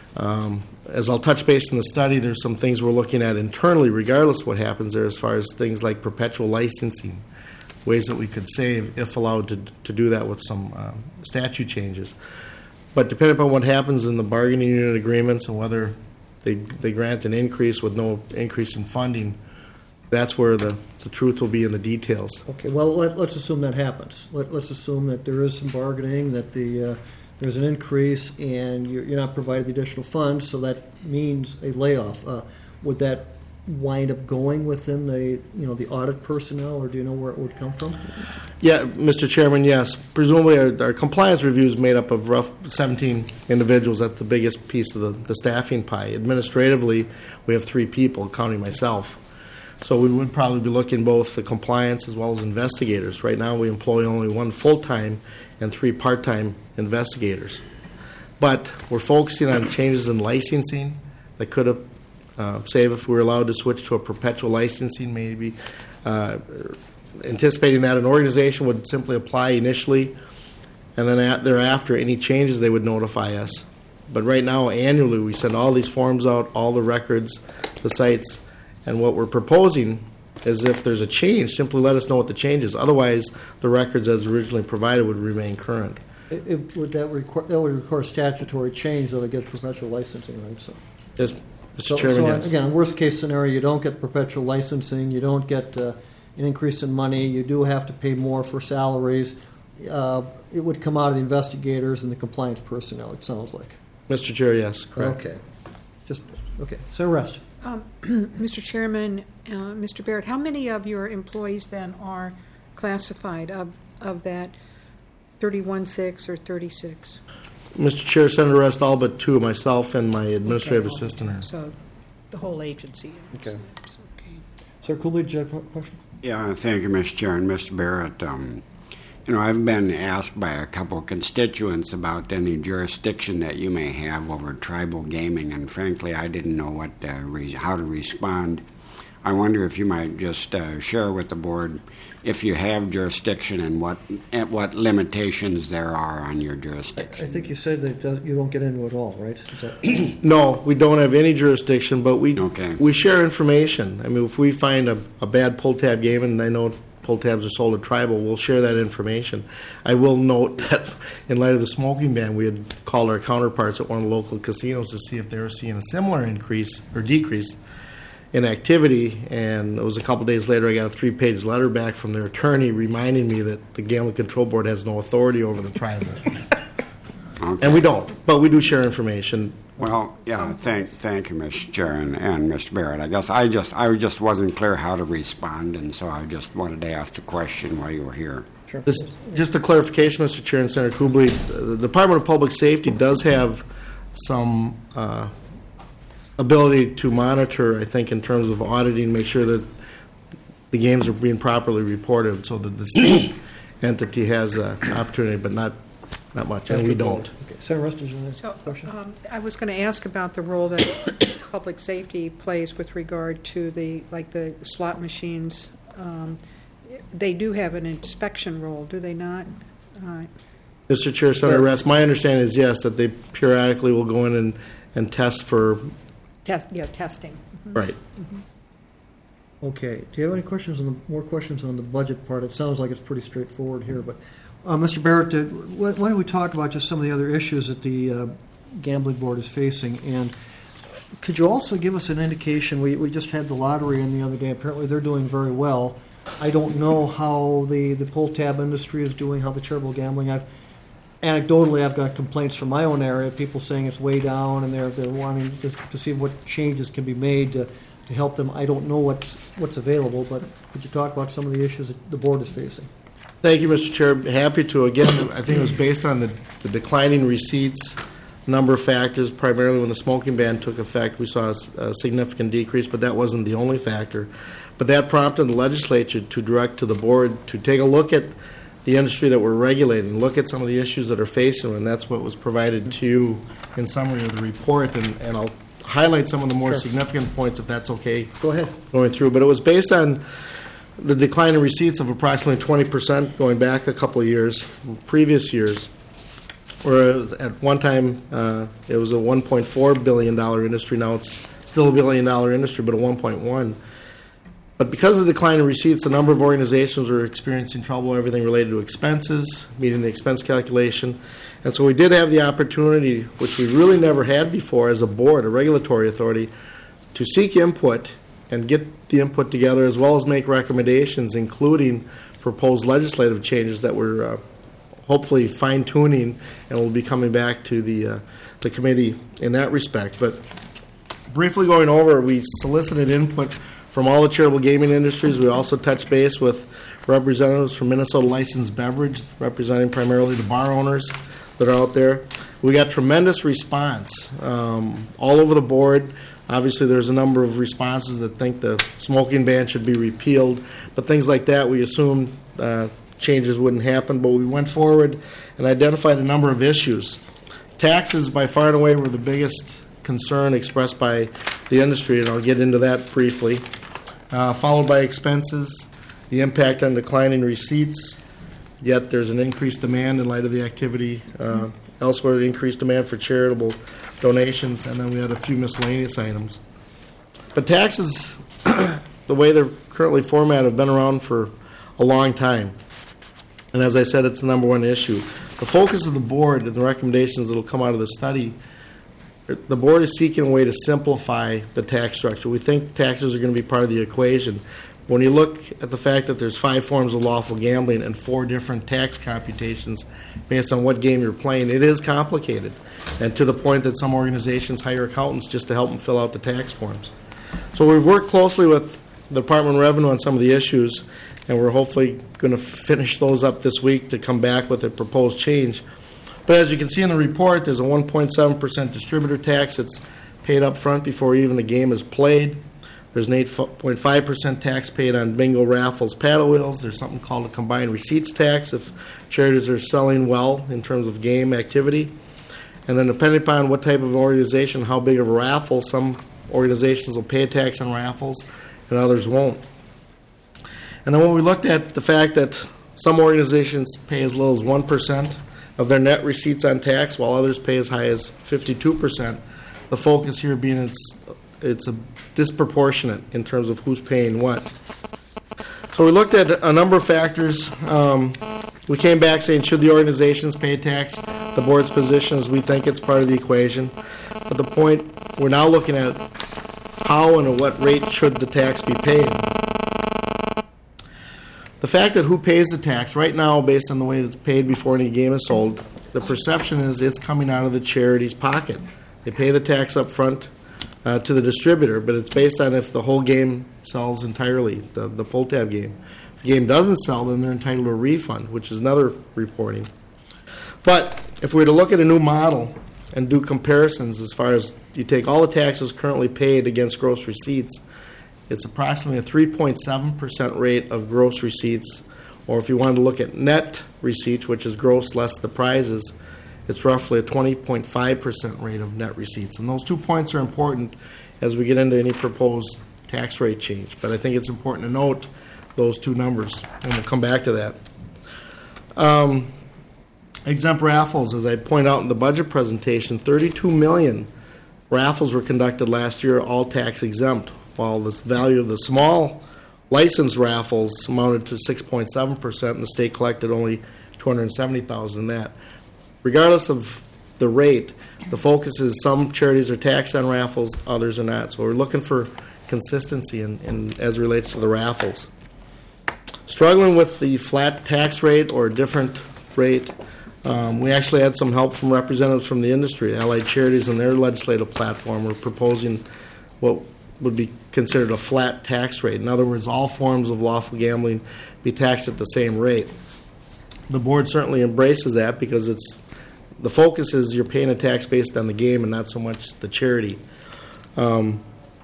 As I'll touch base in the study, there's some things we're looking at internally, regardless of what happens there, as far as things like perpetual licensing, ways that we could save if allowed to do that with some statute changes. But depending upon what happens in the bargaining unit agreements and whether they grant an increase with no increase in funding, that's where the truth will be in the details. Okay, well, let's assume that happens. Let's assume that there is some bargaining, that there's an increase, and you're not providing the additional funds, so that means a layoff. Would that wind up going within the audit personnel, or do you know where it would come from? Yeah, Mr. Chairman, yes. Presumably our compliance review is made up of rough 17 individuals. That's the biggest piece of the staffing pie. Administratively, we have 3 people, counting myself. So we would probably be looking both the compliance as well as investigators. Right now we employ only 1 full-time and 3 part-time investigators. But we're focusing on changes in licensing that could have, say if we were allowed to switch to a perpetual licensing, maybe anticipating that an organization would simply apply initially, and then thereafter any changes they would notify us. But right now, annually, we send all these forms out, all the records, the sites, and what we're proposing is if there's a change, simply let us know what the change is. Otherwise, the records as originally provided would remain current. That would require statutory change, though, to get perpetual licensing, right? So. Yes, Mr. Chairman, yes. Again, worst case scenario, you don't get perpetual licensing, you don't get an increase in money, you do have to pay more for salaries. It would come out of the investigators and the compliance personnel, it sounds like. Mr. Chair, yes, correct. Okay. So rest. Mr. Chairman, Mr. Barrett, how many of your employees then are classified of that 31.6 or 36? Mr. Chair, Senator Rest, all but 2, myself and my administrative assistant. So the whole agency. Okay. Sir Cooley, did you have a question? Yeah, thank you, Mr. Chair. And Mr. Barrett, I've been asked by a couple of constituents about any jurisdiction that you may have over tribal gaming, and frankly, I didn't know how to respond. I wonder if you might just share with the board if you have jurisdiction and what limitations there are on your jurisdiction. I think you said that you don't get into it at all, right? No, we don't have any jurisdiction, but we share information. If we find a bad pull-tab game, and I know pull tabs are sold at Tribal, we'll share that information. I will note that in light of the smoking ban, we had called our counterparts at one of the local casinos to see if they were seeing a similar increase or decrease in activity, and it was a couple days later I got a 3-page letter back from their attorney reminding me that the Gambling Control Board has no authority over the Tribal. Okay. And we don't, but we do share information. Well, yeah, thank you, Mr. Chair and Mr. Barrett. I guess I just wasn't clear how to respond, and so I just wanted to ask the question while you were here. Sure. Just a clarification, Mr. Chair and Senator Kubley, the Department of Public Safety does have some ability to monitor, I think, in terms of auditing, make sure that the games are being properly reported, so that the state entity has an opportunity, but not much, and we don't. Okay. Senator Russ, did you have So, a question? I was going to ask about the role that public safety plays with regard to the slot machines. They do have an inspection role, do they not? Mr. Chair, Senator Rest, my understanding is yes, that they periodically will go in and test for, Testing. right. Okay. Do you have any questions more questions on the budget part? It sounds like it's pretty straightforward here, but Mr. Barrett, why don't we talk about just some of the other issues that the gambling board is facing? And could you also give us an indication? We just had the lottery in the other day. Apparently, they're doing very well. I don't know how the pull tab industry is doing, how the charitable gambling. Anecdotally, I've got complaints from my own area, people saying it's way down, and they're wanting to see what changes can be made to help them. I don't know what's available, but could you talk about some of the issues that the board is facing? Thank you, Mr. Chair. Happy to. Again, I think it was based on the declining receipts, number of factors. Primarily when the smoking ban took effect, we saw a significant decrease, but that wasn't the only factor. But that prompted the legislature to direct to the board to take a look at the industry that we're regulating, look at some of the issues that are facing, and that's what was provided to you in summary of the report, and I'll highlight some of the more significant points if that's okay. Go ahead. Going through, but it was based on the decline in receipts of approximately 20% going back a couple of years, previous years, where at one time it was a $1.4 billion industry. Now it's still a $1 billion industry, but a 1.1. But because of the decline in receipts, a number of organizations were experiencing trouble, everything related to expenses, meeting the expense calculation. And so we did have the opportunity, which we really never had before as a board, a regulatory authority, to seek input and get the input together, as well as make recommendations, including proposed legislative changes that we're hopefully fine-tuning and will be coming back to the committee in that respect. But briefly going over, we solicited input from all the charitable gaming industries. We also touched base with representatives from Minnesota Licensed Beverage, representing primarily the bar owners that are out there. We got tremendous response all over the board. Obviously, there's a number of responses that think the smoking ban should be repealed, but things like that, we assumed changes wouldn't happen, but we went forward and identified a number of issues. Taxes, by far and away, were the biggest concern expressed by the industry, and I'll get into that briefly. Followed by expenses, the impact on declining receipts, yet there's an increased demand in light of the activity elsewhere, increased demand for charitable donations, and then we had a few miscellaneous items. But taxes, the way they're currently formatted, have been around for a long time. And as I said, it's the number one issue. The focus of the board and the recommendations that will come out of the study, the board is seeking a way to simplify the tax structure. We think taxes are going to be part of the equation. When you look at the fact that there's 5 forms of lawful gambling and 4 different tax computations based on what game you're playing, it is complicated. And to the point that some organizations hire accountants just to help them fill out the tax forms. So we've worked closely with the Department of Revenue on some of the issues, and we're hopefully going to finish those up this week to come back with a proposed change. But as you can see in the report, there's a 1.7% distributor tax that's paid up front before even the game is played. There's an 8.5% tax paid on bingo, raffles, paddle wheels. There's something called a combined receipts tax if charities are selling well in terms of game activity. And then depending upon what type of organization, how big of a raffle, some organizations will pay a tax on raffles and others won't. And then when we looked at the fact that some organizations pay as little as 1% of their net receipts on tax, while others pay as high as 52%, the focus here being it's a disproportionate in terms of who's paying what. So we looked at a number of factors. We came back saying, should the organizations pay tax? The board's position is we think it's part of the equation. But the point, we're now looking at how and at what rate should the tax be paid. The fact that who pays the tax, right now, based on the way it's paid before any game is sold, the perception is it's coming out of the charity's pocket. They pay the tax up front to the distributor, but it's based on if the whole game sells entirely, the pull tab game. If the game doesn't sell, then they're entitled to a refund, which is another reporting. But if we were to look at a new model and do comparisons as far as you take all the taxes currently paid against gross receipts, it's approximately a 3.7% rate of gross receipts. Or if you wanted to look at net receipts, which is gross less the prizes, it's roughly a 20.5% rate of net receipts. And those 2 points are important as we get into any proposed tax rate change. But I think it's important to note those two numbers, and we'll come back to that. Exempt raffles, as I point out in the budget presentation, 32 million raffles were conducted last year, all tax exempt, while the value of the small licensed raffles amounted to 6.7%, and the state collected only $270,000 in that. Regardless of the rate, the focus is some charities are taxed on raffles, others are not. So we're looking for consistency in as it relates to the raffles. Struggling with the flat tax rate or a different rate, we actually had some help from representatives from the industry. Allied Charities and their legislative platform were proposing what would be considered a flat tax rate. In other words, all forms of lawful gambling be taxed at the same rate. The board certainly embraces that because the focus is you're paying a tax based on the game and not so much the charity. But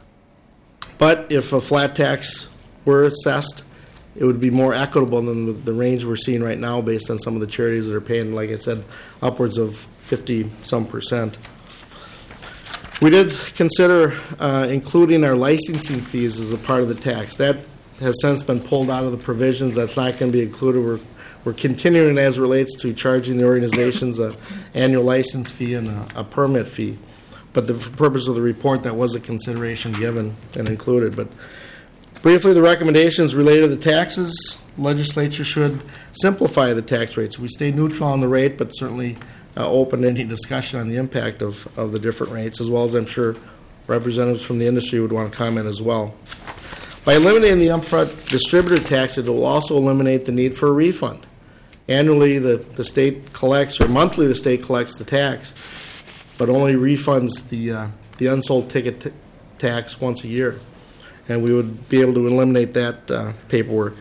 if a flat tax were assessed, it would be more equitable than the range we're seeing right now based on some of the charities that are paying, like I said, upwards of 50-some%. We did consider including our licensing fees as a part of the tax. That has since been pulled out of the provisions. That's not going to be included. We're continuing as it relates to charging the organizations an annual license fee and a permit fee. But the purpose of the report, that was a consideration given and included. But briefly, the recommendations related to the taxes. Legislature should simplify the tax rates. We stay neutral on the rate, but certainly open to any discussion on the impact of the different rates, as well as I'm sure representatives from the industry would want to comment as well. By eliminating the upfront distributor tax, it will also eliminate the need for a refund. Annually, the state collects, or monthly the state collects the tax, but only refunds the unsold ticket tax once a year. And we would be able to eliminate that paperwork.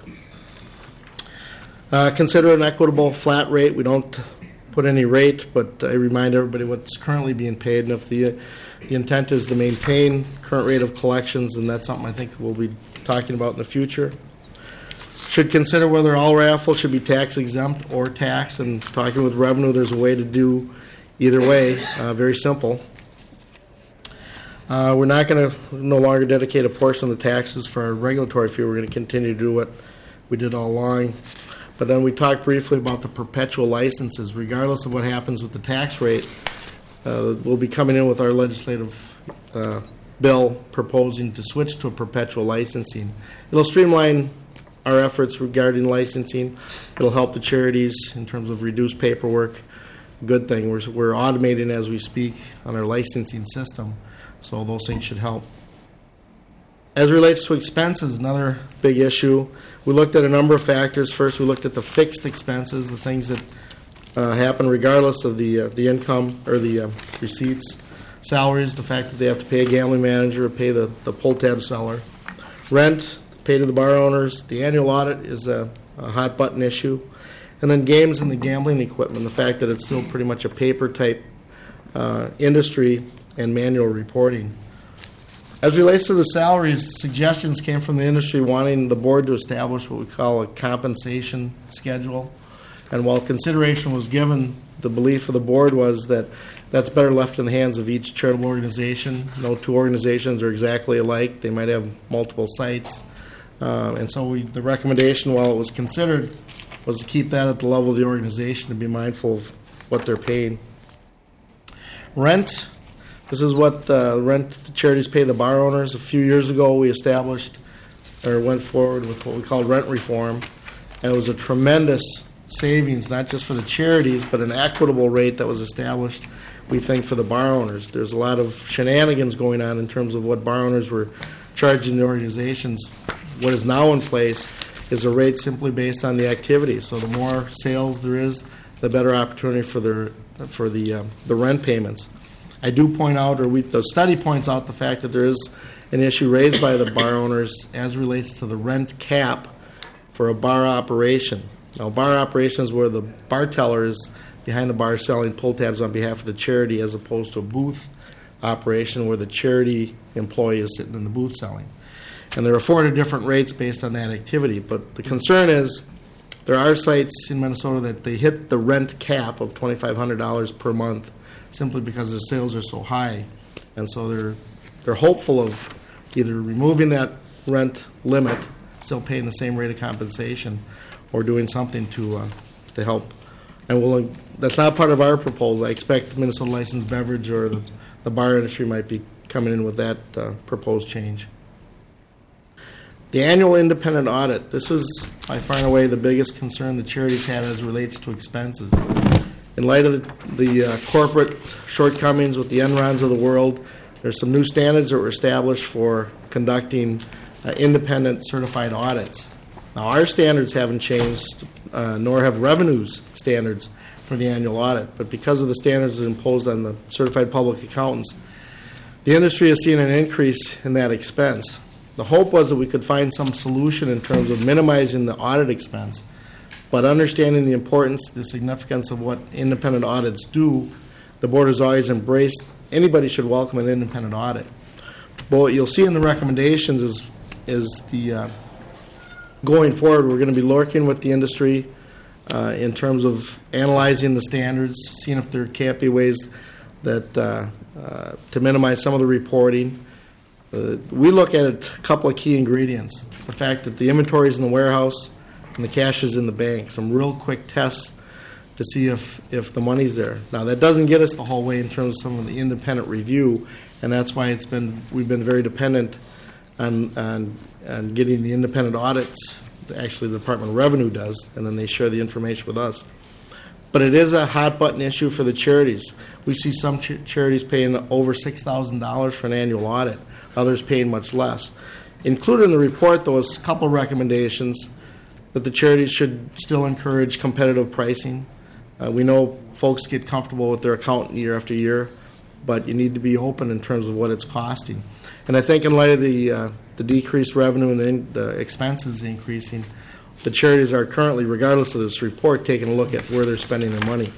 Consider an equitable flat rate. We don't put any rate, but I remind everybody what's currently being paid. And if the intent is to maintain current rate of collections, and that's something I think we'll be talking about in the future. Should consider whether all raffles should be tax exempt or tax. And talking with revenue, there's a way to do either way. Very simple. We're not going to no longer dedicate a portion of the taxes for our regulatory fee. We're going to continue to do what we did all along. But then we talked briefly about the perpetual licenses. Regardless of what happens with the tax rate, we'll be coming in with our legislative bill proposing to switch to a perpetual licensing. It'll streamline our efforts regarding licensing. It'll help the charities in terms of reduced paperwork. Good thing. We're automating as we speak on our licensing system. So those things should help. As it relates to expenses, another big issue, we looked at a number of factors. First, we looked at the fixed expenses, the things that happen regardless of the income or the receipts. Salaries, the fact that they have to pay a gambling manager or pay the pull tab seller. Rent, pay to the bar owners. The annual audit is a hot button issue. And then games and the gambling equipment, the fact that it's still pretty much a paper type industry and manual reporting. As it relates to the salaries, suggestions came from the industry wanting the board to establish what we call a compensation schedule. And while consideration was given, the belief of the board was that that's better left in the hands of each charitable organization. No two organizations are exactly alike. They might have multiple sites. And so the recommendation, while it was considered, was to keep that at the level of the organization and be mindful of what they're paying. Rent. This is what rent the charities pay the bar owners. A few years ago, we established or went forward with what we called rent reform, and it was a tremendous savings, not just for the charities, but an equitable rate that was established, we think, for the bar owners. There's a lot of shenanigans going on in terms of what bar owners were charging the organizations. What is now in place is a rate simply based on the activity. So the more sales there is, the better opportunity for the rent payments. I do point out, the study points out the fact that there is an issue raised by the bar owners as relates to the rent cap for a bar operation. Now, bar operation is where the bar teller is behind the bar selling pull tabs on behalf of the charity, as opposed to a booth operation where the charity employee is sitting in the booth selling. And they're afforded different rates based on that activity. But the concern is there are sites in Minnesota that they hit the rent cap of $2,500 per month simply because the sales are so high. And so they're hopeful of either removing that rent limit, still paying the same rate of compensation, or doing something to help. And that's not part of our proposal. I expect Minnesota Licensed Beverage or the bar industry might be coming in with that proposed change. The annual independent audit. This was by far and away the biggest concern the charities had as it relates to expenses. In light of the corporate shortcomings with the Enrons of the world, there's some new standards that were established for conducting independent certified audits. Now, our standards haven't changed, nor have revenues standards for the annual audit. But because of the standards imposed on the certified public accountants, the industry has seen an increase in that expense. The hope was that we could find some solution in terms of minimizing the audit expense, but understanding the importance, the significance of what independent audits do, the board has always embraced anybody should welcome an independent audit. But what you'll see in the recommendations is the going forward, we're going to be working with the industry in terms of analyzing the standards, seeing if there can't be ways that to minimize some of the reporting. We look at a couple of key ingredients. The fact that the inventory is in the warehouse and the cash is in the bank. Some real quick tests to see if the money's there. Now, that doesn't get us the whole way in terms of some of the independent review, and that's why we've been very dependent on getting the independent audits. Actually, the Department of Revenue does, and then they share the information with us. But it is a hot-button issue for the charities. We see some charities paying over $6,000 for an annual audit, others paying much less. Included in the report, though, is a couple of recommendations that the charities should still encourage competitive pricing. We know folks get comfortable with their accountant year after year, but you need to be open in terms of what it's costing. And I think in light of the decreased revenue and the expenses increasing, the charities are currently, regardless of this report, taking a look at where they're spending their money.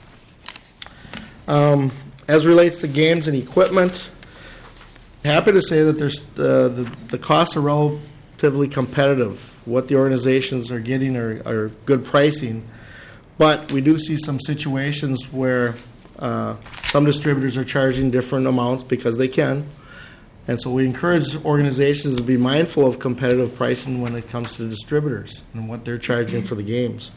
As relates to games and equipment, happy to say that there's the costs are relatively competitive. What the organizations are getting are good pricing, but we do see some situations where some distributors are charging different amounts because they can. And so we encourage organizations to be mindful of competitive pricing when it comes to distributors and what they're charging for the games.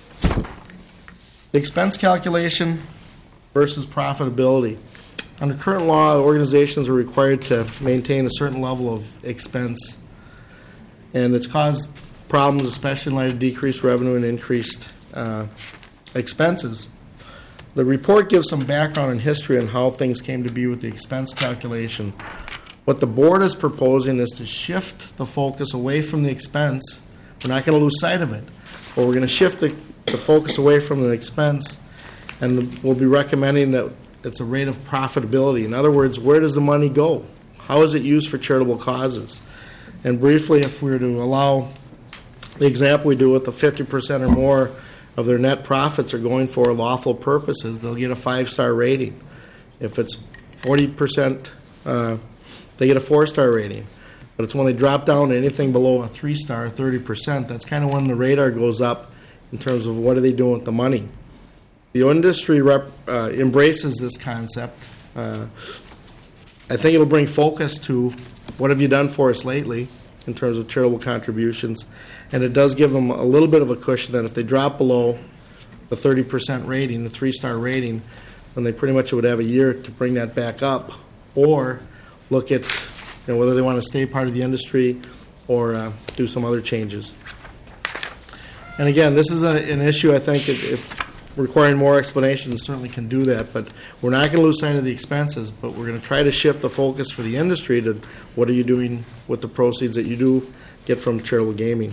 The expense calculation versus profitability. Under current law, organizations are required to maintain a certain level of expense, and it's caused problems, especially in light of decreased revenue and increased expenses. The report gives some background and history on how things came to be with the expense calculation. What the board is proposing is to shift the focus away from the expense. We're not going to lose sight of it, but we're going to shift the focus away from the expense, and we'll be recommending that it's a rate of profitability. In other words, where does the money go? How is it used for charitable causes? And briefly, if we were to allow the example we do with the 50% or more of their net profits are going for lawful purposes, they'll get a 5-star rating. If it's 40%, they get a 4-star rating. But it's when they drop down to anything below a 3-star, 30%, that's kind of when the radar goes up in terms of what are they doing with the money. The industry embraces this concept. I think it'll bring focus to what have you done for us lately in terms of charitable contributions, and it does give them a little bit of a cushion that if they drop below the 30% rating, the 3-star rating, then they pretty much would have a year to bring that back up, or look at whether they want to stay part of the industry or do some other changes. And again, this is an issue I think if requiring more explanation certainly can do that, but we're not going to lose sight of the expenses, but we're going to try to shift the focus for the industry to what are you doing with the proceeds that you do get from charitable gaming.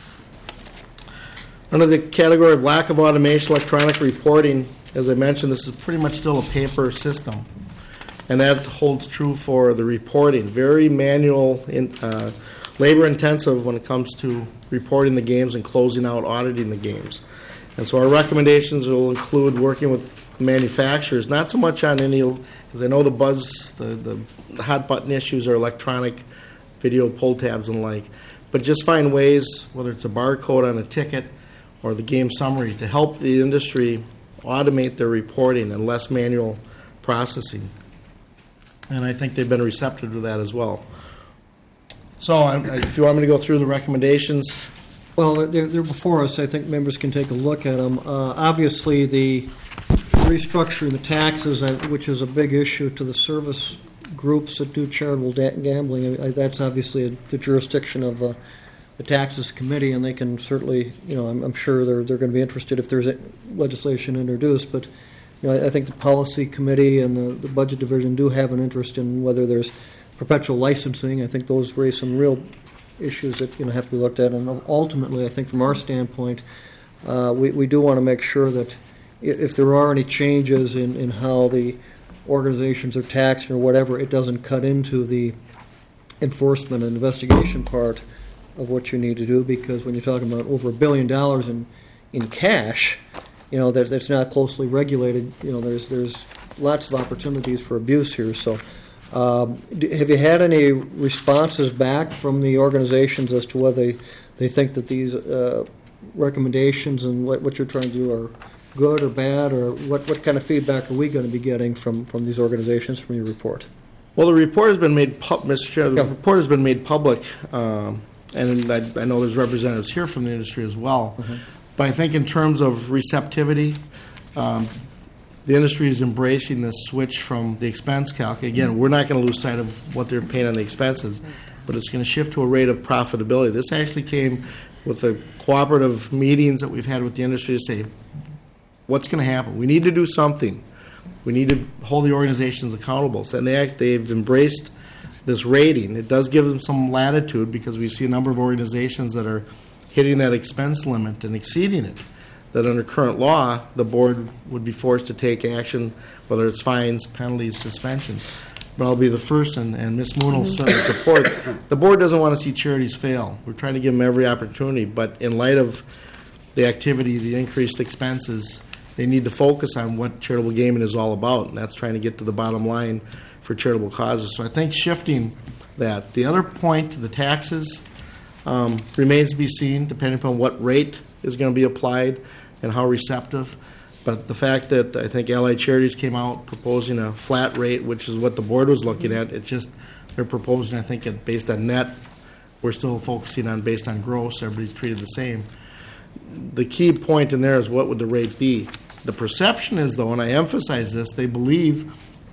Under the category of lack of automation, electronic reporting, as I mentioned, this is pretty much still a paper system, and that holds true for the reporting. Very manual labor intensive when it comes to reporting the games and closing out auditing the games. And so our recommendations will include working with manufacturers, not so much on any, because I know the buzz, the hot button issues are electronic video pull tabs and the like, but just find ways, whether it's a barcode on a ticket or the game summary, to help the industry automate their reporting and less manual processing. And I think they've been receptive to that as well. So if you want me to go through the recommendations. Well, they're before us. I think members can take a look at them. Obviously, the restructuring the taxes, which is a big issue to the service groups that do charitable gambling, that's obviously the jurisdiction of the taxes committee, and they can certainly, I'm sure they're going to be interested if there's legislation introduced. But I think the policy committee and the budget division do have an interest in whether there's perpetual licensing. I think those raise some real issues that have to be looked at. And ultimately, I think from our standpoint, we do want to make sure that if there are any changes in how the organizations are taxed or whatever, it doesn't cut into the enforcement and investigation part of what you need to do. Because when you're talking about over $1 billion in cash, that's not closely regulated. There's lots of opportunities for abuse here. So, have you had any responses back from the organizations as to whether they think that these recommendations and what you're trying to do are good or bad, or what kind of feedback are we going to be getting from these organizations from your report? Well, the report has been made, Mr. Chair. The report has been made public, and I know there's representatives here from the industry as well. Mm-hmm. But I think in terms of receptivity, the industry is embracing this switch from the expense calc. Again, we're not going to lose sight of what they're paying on the expenses, but it's going to shift to a rate of profitability. This actually came with the cooperative meetings that we've had with the industry to say, what's going to happen? We need to do something. We need to hold the organizations accountable. And they've embraced this rating. It does give them some latitude because we see a number of organizations that are hitting that expense limit and exceeding it, that under current law, the board would be forced to take action, whether it's fines, penalties, suspensions. But I'll be the first, and Ms. Moon will certainly support. The board doesn't want to see charities fail. We're trying to give them every opportunity, but in light of the activity, the increased expenses, they need to focus on what charitable gaming is all about, and that's trying to get to the bottom line for charitable causes. So I think shifting that. The other point, the taxes, remains to be seen, depending upon what rate is going to be applied and how receptive. But the fact that I think Allied Charities came out proposing a flat rate, which is what the board was looking at, it's just they're proposing, I think, it based on net. We're still focusing on based on gross. Everybody's treated the same. The key point in there is what would the rate be? The perception is, though, and I emphasize this, they believe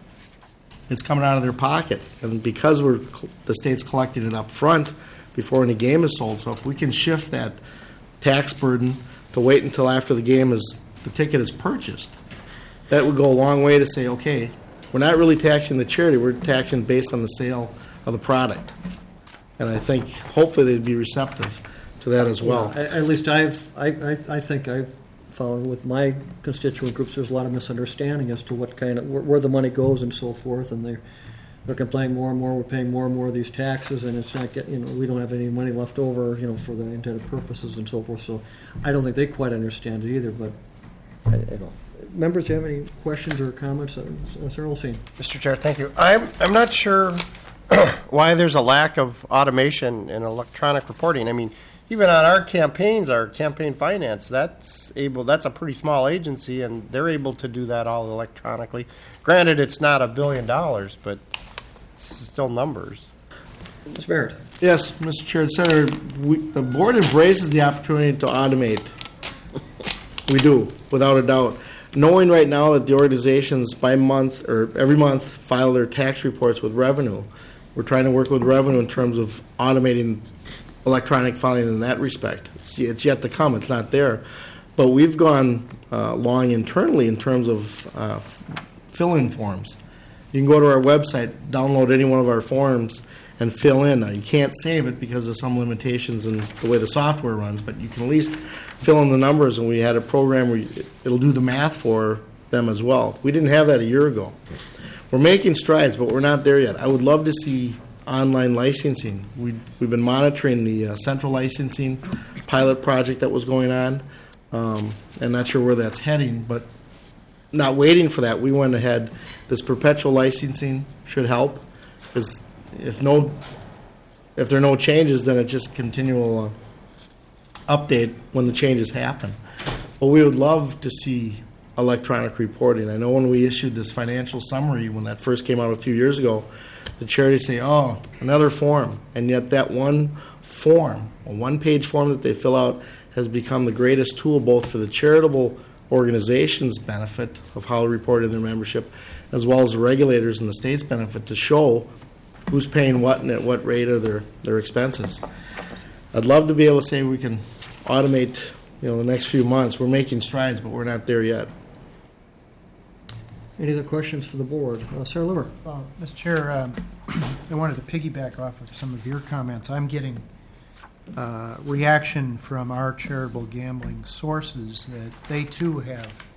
it's coming out of their pocket. And because the state's collecting it up front before any game is sold, so if we can shift that tax burden to wait until after the ticket is purchased, that would go a long way to say, okay, we're not really taxing the charity, we're taxing based on the sale of the product. And I think hopefully they'd be receptive to that as well. At least I think I've found with my constituent groups there's a lot of misunderstanding as to what kind of where the money goes and so forth, and they're complaining more and more. We're paying more and more of these taxes, and it's not we don't have any money left over for the intended purposes and so forth. So I don't think they quite understand it either. But I don't. Members, do you have any questions or comments? Sir Olsen. Mr. Chair, thank you. I'm not sure why there's a lack of automation and electronic reporting. I mean, even on our campaigns, our campaign finance, that's a pretty small agency, and they're able to do that all electronically. Granted, it's not $1 billion, but it's still numbers. Mr. Barrett. Yes, Mr. Chair and Senator, the board embraces the opportunity to automate. We do, without a doubt. Knowing right now that the organizations by month or every month file their tax reports with revenue, we're trying to work with revenue in terms of automating electronic filing in that respect. It's yet to come. It's not there. But we've gone long internally in terms of fill-in forms. You can go to our website, download any one of our forms, and fill in. Now, you can't save it because of some limitations in the way the software runs, but you can at least fill in the numbers, and we had a program where it'll do the math for them as well. We didn't have that a year ago. We're making strides, but we're not there yet. I would love to see online licensing. We've been monitoring the central licensing pilot project that was going on. And not sure where that's heading, but not waiting for that. We went ahead. This perpetual licensing should help, because if there are no changes, then it's just continual update when the changes happen. But we would love to see electronic reporting. I know when we issued this financial summary, when that first came out a few years ago, the charities say, oh, another form. And yet that one form, a one-page form that they fill out, has become the greatest tool both for the charitable organizations' benefit of how to report in their membership, as well as the regulators and the state's benefit to show who's paying what and at what rate are their expenses. I'd love to be able to say we can automate, the next few months. We're making strides, but we're not there yet. Any other questions for the board? Sarah Liver. Mr. Chair, I wanted to piggyback off of some of your comments. I'm getting reaction from our charitable gambling sources that they too have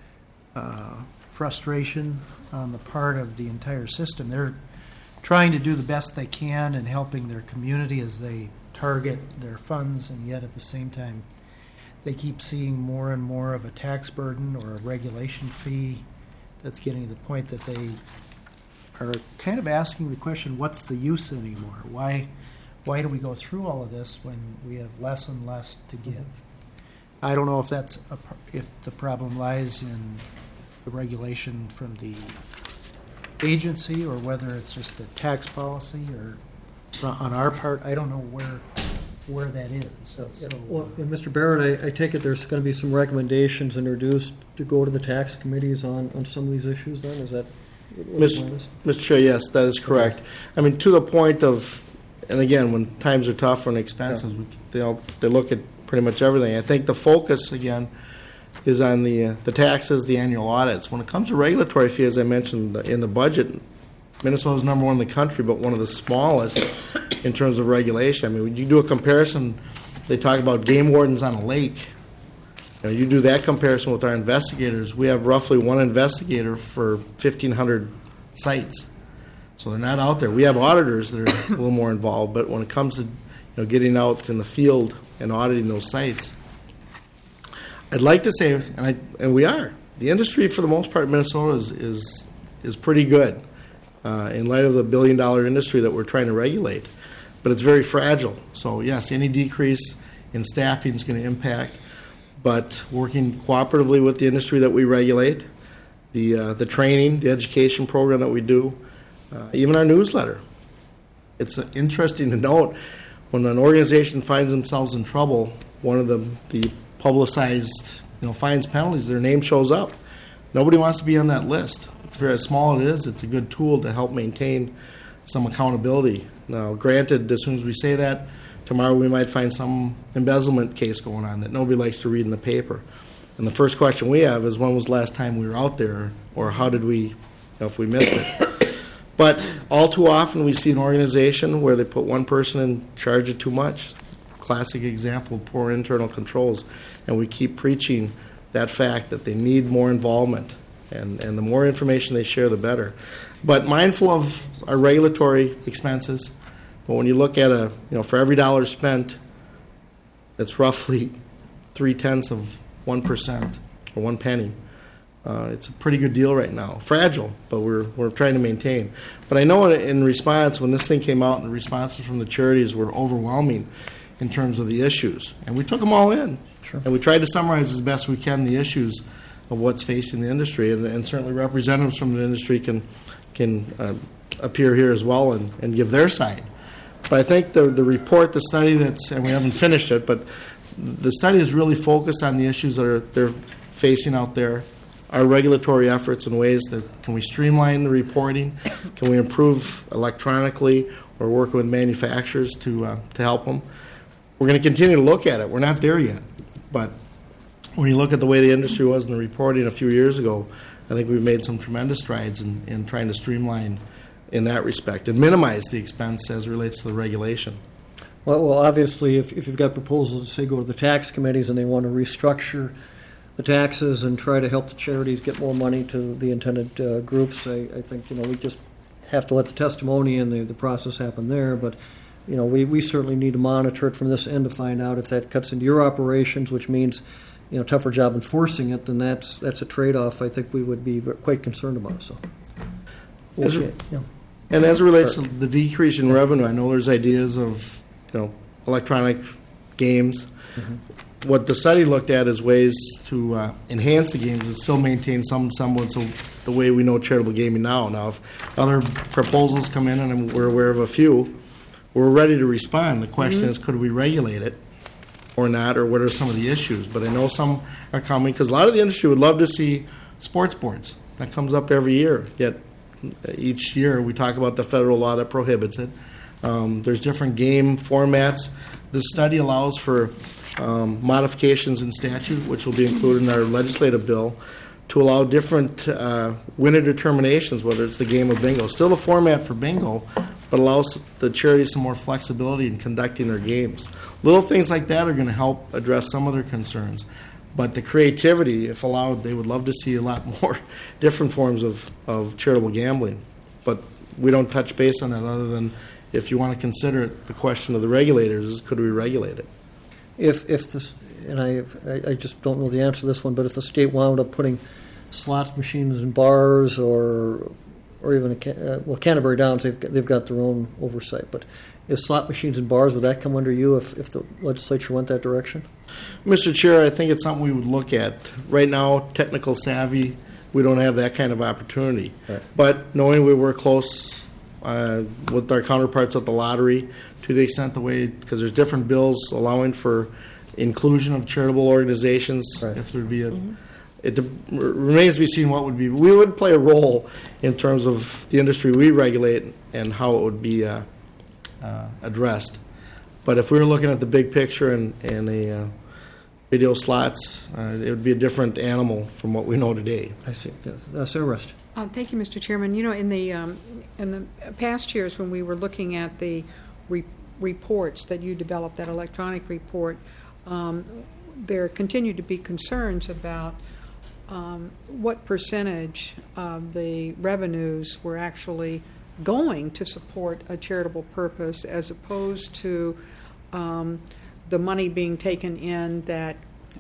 frustration on the part of the entire system. They're trying to do the best they can in helping their community as they target their funds, and yet at the same time they keep seeing more and more of a tax burden or a regulation fee that's getting to the point that they are kind of asking the question, what's the use anymore? Why do we go through all of this when we have less and less to give? I don't know if if the problem lies in the regulation from the agency or whether it's just a tax policy or on our part. I don't know where that is. So, Well, Mr. Barrett, I take it there's going to be some recommendations introduced to go to the tax committees on some of these issues then? Is that what the plan is? Mr. Chair, yes, that is correct. I mean, to the point of, and again, when times are tough and expenses, they look at pretty much everything. I think the focus, again, is on the taxes, the annual audits. When it comes to regulatory fee, as I mentioned in the budget, Minnesota's number one in the country, but one of the smallest in terms of regulation. I mean, when you do a comparison, they talk about game wardens on a lake. You do that comparison with our investigators. We have roughly one investigator for 1,500 sites. So they're not out there. We have auditors that are a little more involved, but when it comes to getting out in the field and auditing those sites, I'd like to say, and we are, the industry for the most part in Minnesota is pretty good in light of the billion-dollar industry that we're trying to regulate. But it's very fragile. So yes, any decrease in staffing is going to impact. But working cooperatively with the industry that we regulate, the training, the education program that we do, even our newsletter. It's interesting to note when an organization finds themselves in trouble, one of the publicized fines, penalties, their name shows up. Nobody wants to be on that list. It's very small it is. It's a good tool to help maintain some accountability. Now, granted, as soon as we say that, tomorrow we might find some embezzlement case going on that nobody likes to read in the paper. And the first question we have is, when was the last time we were out there, or how did we, if we missed it? But all too often we see an organization where they put one person in charge of too much. Classic example of poor internal controls. And we keep preaching that fact that they need more involvement. And the more information they share, the better. But mindful of our regulatory expenses. But when you look at for every dollar spent, it's roughly 0.3% or 1 penny. It's a pretty good deal right now. Fragile, but we're trying to maintain. But I know in response, when this thing came out, and the responses from the charities were overwhelming in terms of the issues. And we took them all in. Sure. And we tried to summarize as best we can the issues of what's facing the industry. And certainly representatives from the industry can appear here as well and give their side. But I think the report, the study and we haven't finished it, but the study is really focused on the issues that they're facing out there, our regulatory efforts and ways that can we streamline the reporting, can we improve electronically, or work with manufacturers to help them. We're going to continue to look at it. We're not there yet, but when you look at the way the industry was in the reporting a few years ago, I think we've made some tremendous strides in trying to streamline in that respect and minimize the expense as it relates to the regulation. Well, obviously, if you've got proposals that say go to the tax committees and they want to restructure the taxes and try to help the charities get more money to the intended groups, I think we just have to let the testimony and the process happen there, but, you know, we certainly need to monitor it from this end to find out if that cuts into your operations, which means, you know, tougher job enforcing it, then that's a trade-off I think we would be quite concerned about, so. Okay, yeah. And as it relates to the decrease in revenue, I know there's ideas of, you know, electronic games. What the study looked at is ways to enhance the games and still maintain some semblance of the way we know charitable gaming now. Now, if other proposals come in, and we're aware of a few, we're ready to respond. The question is, could we regulate it or not, or what are some of the issues? But I know some are coming, because a lot of the industry would love to see sports boards. That comes up every year, yet each year we talk about the federal law that prohibits it. There's different game formats. This study allows for modifications in statute, which will be included in our legislative bill, to allow different winner determinations, whether it's the game of bingo. Still the format for bingo, but allows the charities some more flexibility in conducting their games. Little things like that are going to help address some of their concerns. But the creativity, if allowed, they would love to see a lot more different forms of charitable gambling. But we don't touch base on that other than if you want to consider it, the question of the regulators is, could we regulate it? If this, and I just don't know the answer to this one, but if the state wound up putting slots machines in bars or even Canterbury Downs, they've got their own oversight. But if slot machines in bars, would that come under you if the legislature went that direction? Mr. Chair, I think it's something we would look at. Right now, technical savvy, we don't have that kind of opportunity. Right. But knowing we work close with our counterparts at the lottery, to the extent because there's different bills allowing for inclusion of charitable organizations, right. If there'd be it remains to be seen what would be. We would play a role in terms of the industry we regulate and how it would be addressed. But if we were looking at the big picture and a video slots, it would be a different animal from what we know today. I see. That's interesting. Thank you, Mr. Chairman. You know, in the past years when we were looking at the reports that you developed, that electronic report, there continued to be concerns about what percentage of the revenues were actually going to support a charitable purpose as opposed to the money being taken in that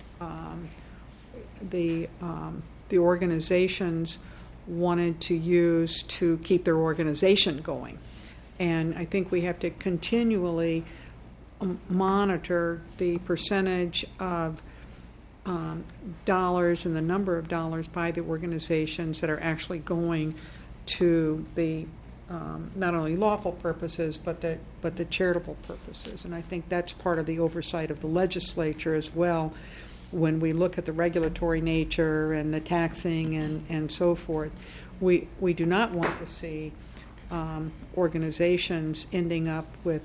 the organizations wanted to use to keep their organization going. And I think we have to continually monitor the percentage of dollars and the number of dollars by the organizations that are actually going to the not only lawful purposes but the charitable purposes. And I think that's part of the oversight of the legislature as well when we look at the regulatory nature and the taxing and so forth. We do not want to see organizations ending up with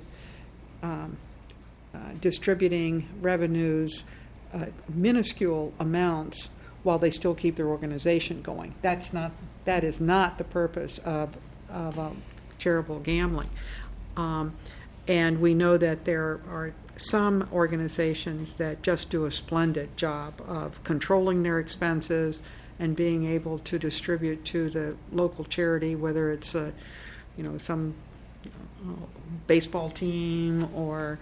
distributing revenues minuscule amounts while they still keep their organization going. That is not the purpose of charitable gambling. And we know that there are some organizations that just do a splendid job of controlling their expenses and being able to distribute to the local charity, whether it's some baseball team or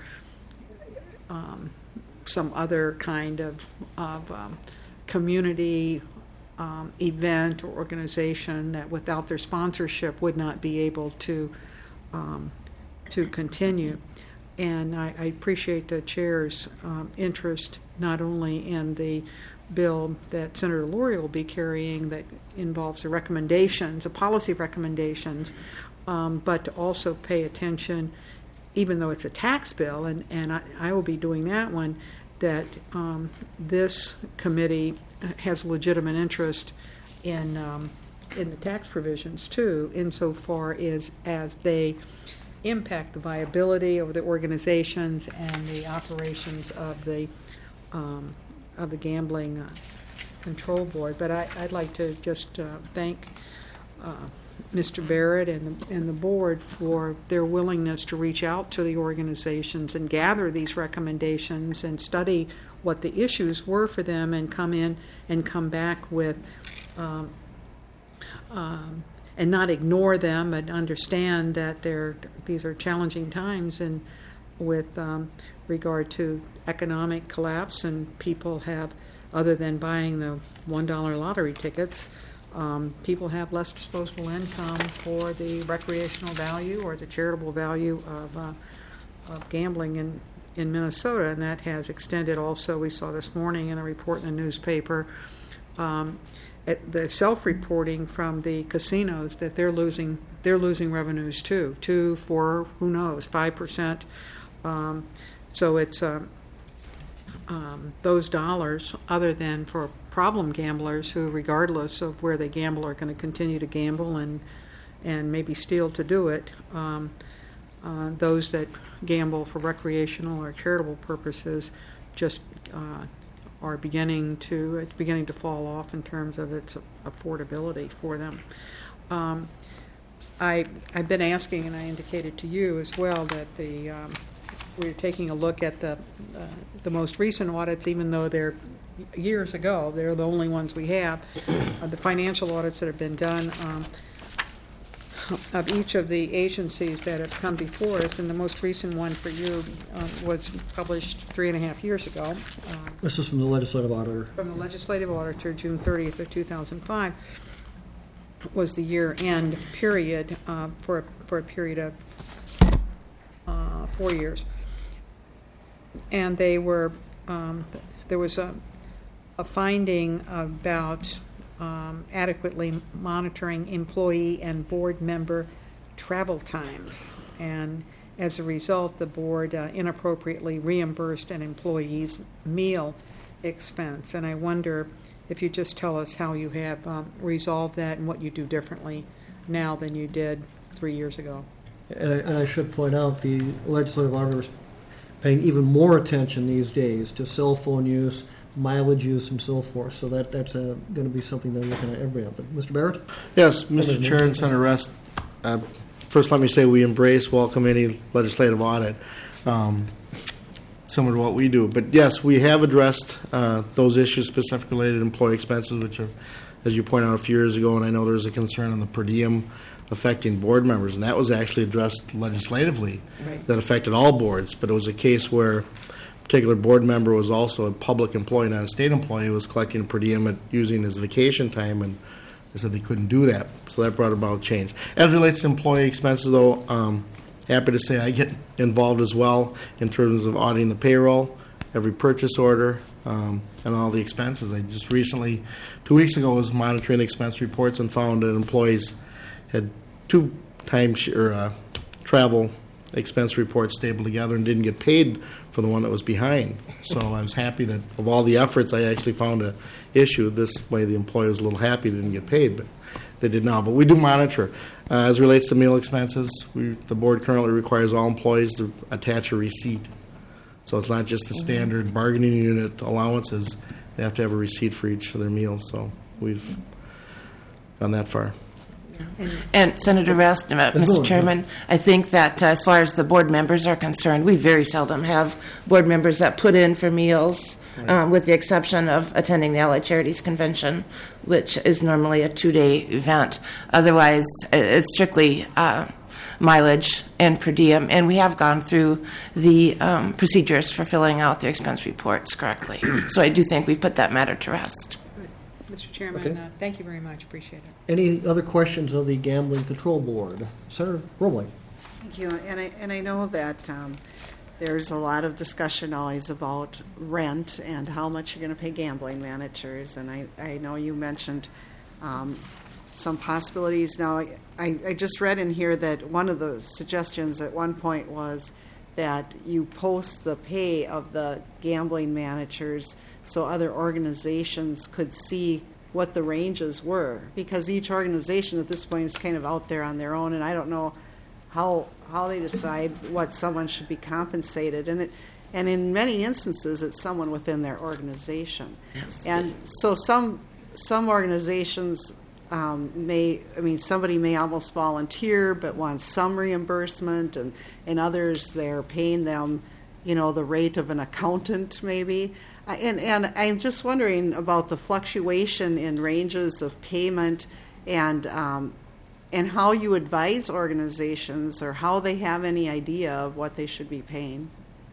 some other kind of community event or organization that without their sponsorship would not be able to continue. And I appreciate the chair's interest not only in the bill that Senator Laurie will be carrying that involves the recommendations, the policy recommendations, but to also pay attention, even though it's a tax bill, and I will be doing that one, that this committee has legitimate interest in the tax provisions too, insofar as they impact the viability of the organizations and the operations of the gambling control board. But I'd like to just thank Mr. Barrett and the board for their willingness to reach out to the organizations and gather these recommendations and study what the issues were for them and come back with and not ignore them, but understand that these are challenging times, and with regard to economic collapse, and people have, other than buying the $1 lottery tickets, people have less disposable income for the recreational value or the charitable value of gambling in Minnesota, and that has extended also. We saw this morning in a report in the newspaper, the self-reporting from the casinos that they're losing revenues too, 4, who knows, 5%. So it's those dollars, other than for problem gamblers who, regardless of where they gamble, are going to continue to gamble and maybe steal to do it. Those that gamble for recreational or charitable purposes just are beginning to fall off in terms of its affordability for them. I've been asking, and I indicated to you as well, that we're taking a look at the most recent audits, even though they're years ago. They're the only ones we have. The financial audits that have been done of each of the agencies that have come before us, and the most recent one for you was published 3.5 years ago. This is from the legislative auditor. From the legislative auditor, June 30th of 2005, was the year-end period for a period of 4 years. And they were there was a finding about adequately monitoring employee and board member travel times, and as a result, the board inappropriately reimbursed an employee's meal expense. And I wonder if you just tell us how you have resolved that and what you do differently now than you did 3 years ago. And I should point out the legislative auditor is paying even more attention these days to cell phone use, mileage use, and so forth. So that's going to be something they're looking at every up. Mr. Barrett? Yes, Mr. Chair and Senator Rest. First, let me say we welcome any legislative audit, similar to what we do. But yes, we have addressed those issues specifically related to employee expenses, which are, as you pointed out, a few years ago, and I know there's a concern on the per diem affecting board members, and that was actually addressed legislatively. Right. That affected all boards, but it was a case where a particular board member was also a public employee, not a state employee, was collecting per diem using his vacation time, and they said they couldn't do that, so that brought about a change. As it relates to employee expenses, though, happy to say I get involved as well in terms of auditing the payroll, every purchase order, and all the expenses. I just recently, 2 weeks ago, was monitoring expense reports and found that employees had 2 travel expense reports stapled together and didn't get paid for the one that was behind. So I was happy that of all the efforts, I actually found an issue. This way the employee was a little happy they didn't get paid, but they did now. But we do monitor. As it relates to meal expenses, the board currently requires all employees to attach a receipt. So it's not just the standard bargaining unit allowances. They have to have a receipt for each of their meals. So we've gone that far. And Senator Rest, Mr. Chairman, I think that as far as the board members are concerned, we very seldom have board members that put in for meals, with the exception of attending the Allied Charities Convention, which is normally a 2-day event. Otherwise, it's strictly mileage and per diem, and we have gone through the procedures for filling out their expense reports correctly. So I do think we've put that matter to rest. Mr. Chairman, Okay. Thank you very much. Appreciate it. Any other questions of the Gambling Control Board? Senator Roebling. Thank you. And I know that there's a lot of discussion always about rent and how much you're going to pay gambling managers. And I know you mentioned some possibilities. Now, I just read in here that one of the suggestions at one point was that you post the pay of the gambling managers so other organizations could see what the ranges were, because each organization at this point is kind of out there on their own, and I don't know how they decide what someone should be compensated, and in many instances it's someone within their organization. Yes. And so some organizations somebody may almost volunteer but wants some reimbursement, and others they're paying them, the rate of an accountant maybe. And I'm just wondering about the fluctuation in ranges of payment and and how you advise organizations or how they have any idea of what they should be paying.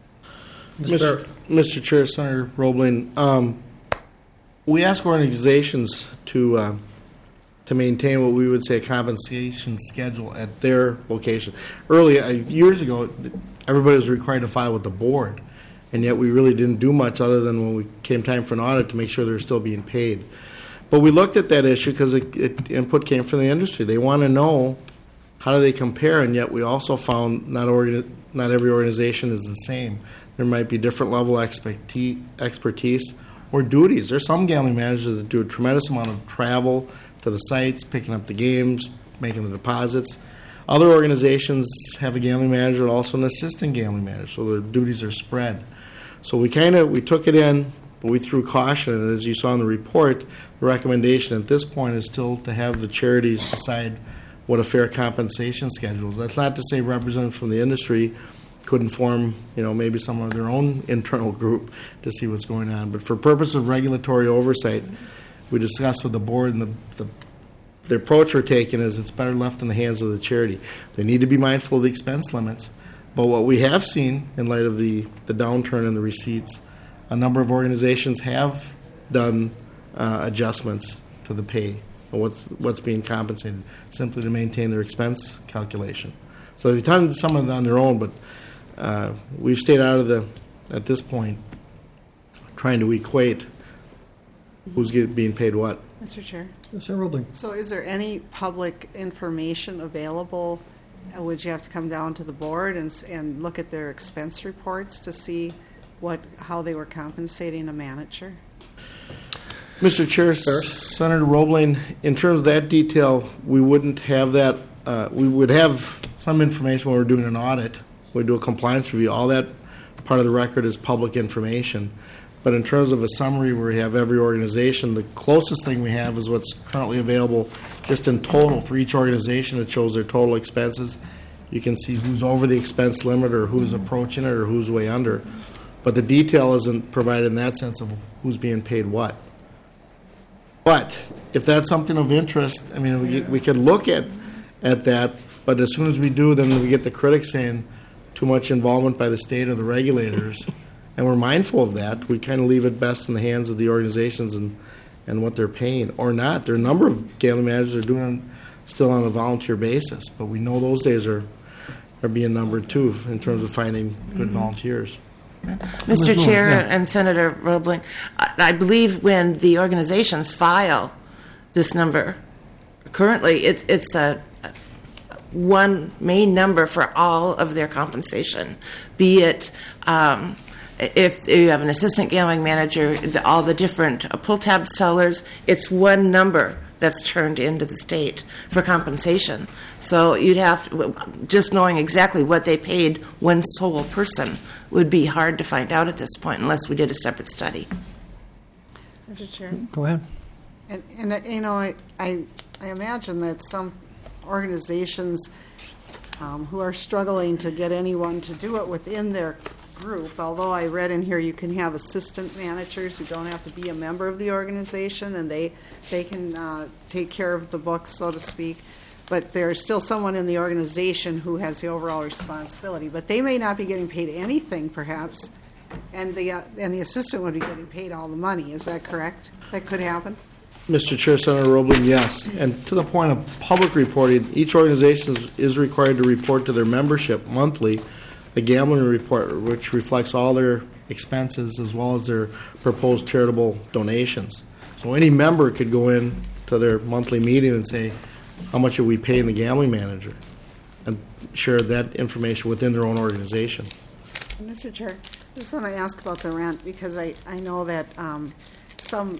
Mr. Chair, Senator Roebling, we ask organizations to maintain what we would say a compensation schedule at their location. Years ago, everybody was required to file with the board, and yet we really didn't do much other than when we came time for an audit to make sure they're still being paid. But we looked at that issue because input came from the industry. They want to know how do they compare, and yet we also found not every organization is the same. There might be different level expertise or duties. There's some gambling managers that do a tremendous amount of travel to the sites, picking up the games, making the deposits. Other organizations have a gambling manager and also an assistant gambling manager, so their duties are spread. So we took it in, but we threw caution, and as you saw in the report, the recommendation at this point is still to have the charities decide what a fair compensation schedule is. That's not to say representatives from the industry couldn't form, maybe some of their own internal group to see what's going on. But for purpose of regulatory oversight, we discussed with the board, and the approach we're taking is it's better left in the hands of the charity. They need to be mindful of the expense limits. But what we have seen in light of the downturn in the receipts, a number of organizations have done adjustments to the pay and what's being compensated simply to maintain their expense calculation. So they've done some of it on their own, but we've stayed out of at this point, trying to equate who's being paid what. Mr. Chair. Senator Roebling. So is there any public information available? Would you have to come down to the board and look at their expense reports to see how they were compensating a manager? Mr. Chair, Senator Roebling, in terms of that detail, we wouldn't have that. We would have some information when we're doing an audit. We do a compliance review. All that part of the record is public information. But in terms of a summary where we have every organization, the closest thing we have is what's currently available just in total for each organization. It shows their total expenses. You can see who's over the expense limit or who's approaching it or who's way under. But the detail isn't provided in that sense of who's being paid what. But if that's something of interest, we could look at that. But as soon as we do, then we get the critics saying too much involvement by the state or the regulators. And we're mindful of that. We kind of leave it best in the hands of the organizations and what they're paying or not. There are a number of gambling managers that are doing it still on a volunteer basis, but we know those days are being numbered too in terms of finding good volunteers. Mr. Chair and Senator Roebling, I believe when the organizations file this number, currently it's a one main number for all of their compensation, be it if you have an assistant gambling manager, all the different pull tab sellers, it's one number that's turned into the state for compensation. So you'd have to, just knowing exactly what they paid one sole person would be hard to find out at this point unless we did a separate study. Mr. Chair. Go ahead. And I imagine that some organizations who are struggling to get anyone to do it within their group, although I read in here you can have assistant managers who don't have to be a member of the organization, and they can take care of the books, so to speak, but there's still someone in the organization who has the overall responsibility. But they may not be getting paid anything, perhaps, and the assistant would be getting paid all the money. Is that correct? That could happen? Mr. Chair, Senator Roebling, yes. And to the point of public reporting, each organization is required to report to their membership monthly the gambling report, which reflects all their expenses as well as their proposed charitable donations. So any member could go in to their monthly meeting and say, how much are we paying the gambling manager? And share that information within their own organization. Mr. Chair, I just want to ask about the rent because I know that some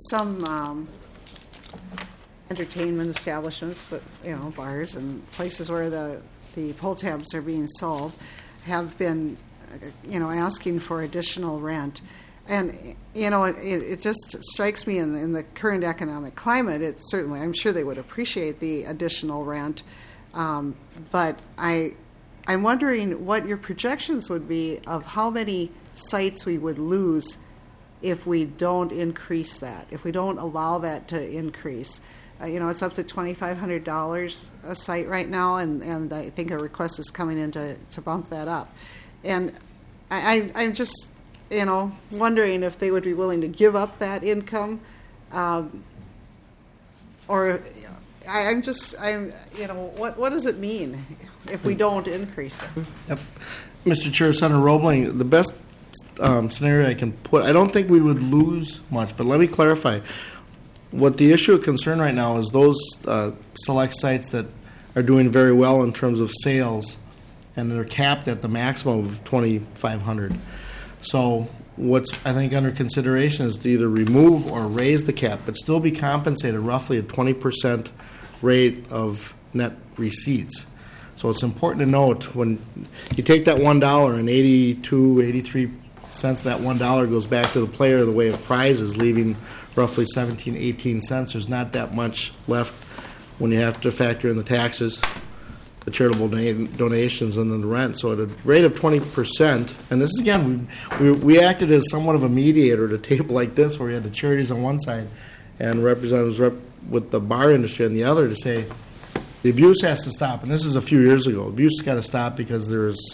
entertainment establishments, bars and places where the pull tabs are being sold, have been, asking for additional rent. And, it just strikes me in the current economic climate, I'm sure they would appreciate the additional rent. But I'm wondering what your projections would be of how many sites we would lose if we don't increase that, if we don't allow that to increase. it's up to $2,500 a site right now, and I think a request is coming in to bump that up. And I'm just, wondering if they would be willing to give up that income, or what does it mean if we don't increase it? Yep. Mr. Chair, Senator Roebling, the best scenario I can put, I don't think we would lose much, but let me clarify. What the issue of concern right now is those select sites that are doing very well in terms of sales, and they're capped at the maximum of 2,500. So what's, I think, under consideration is to either remove or raise the cap, but still be compensated roughly a 20% rate of net receipts. So it's important to note, when you take that $1 and 83 cents of that $1 goes back to the player in the way of prizes, leaving roughly 17, 18 cents. There's not that much left when you have to factor in the taxes, the charitable donations, and then the rent. So at a rate of 20%, and this is, again, we acted as somewhat of a mediator at a table like this, where we had the charities on one side and representatives with the bar industry on the other, to say the abuse has to stop. And this is a few years ago. Abuse has got to stop because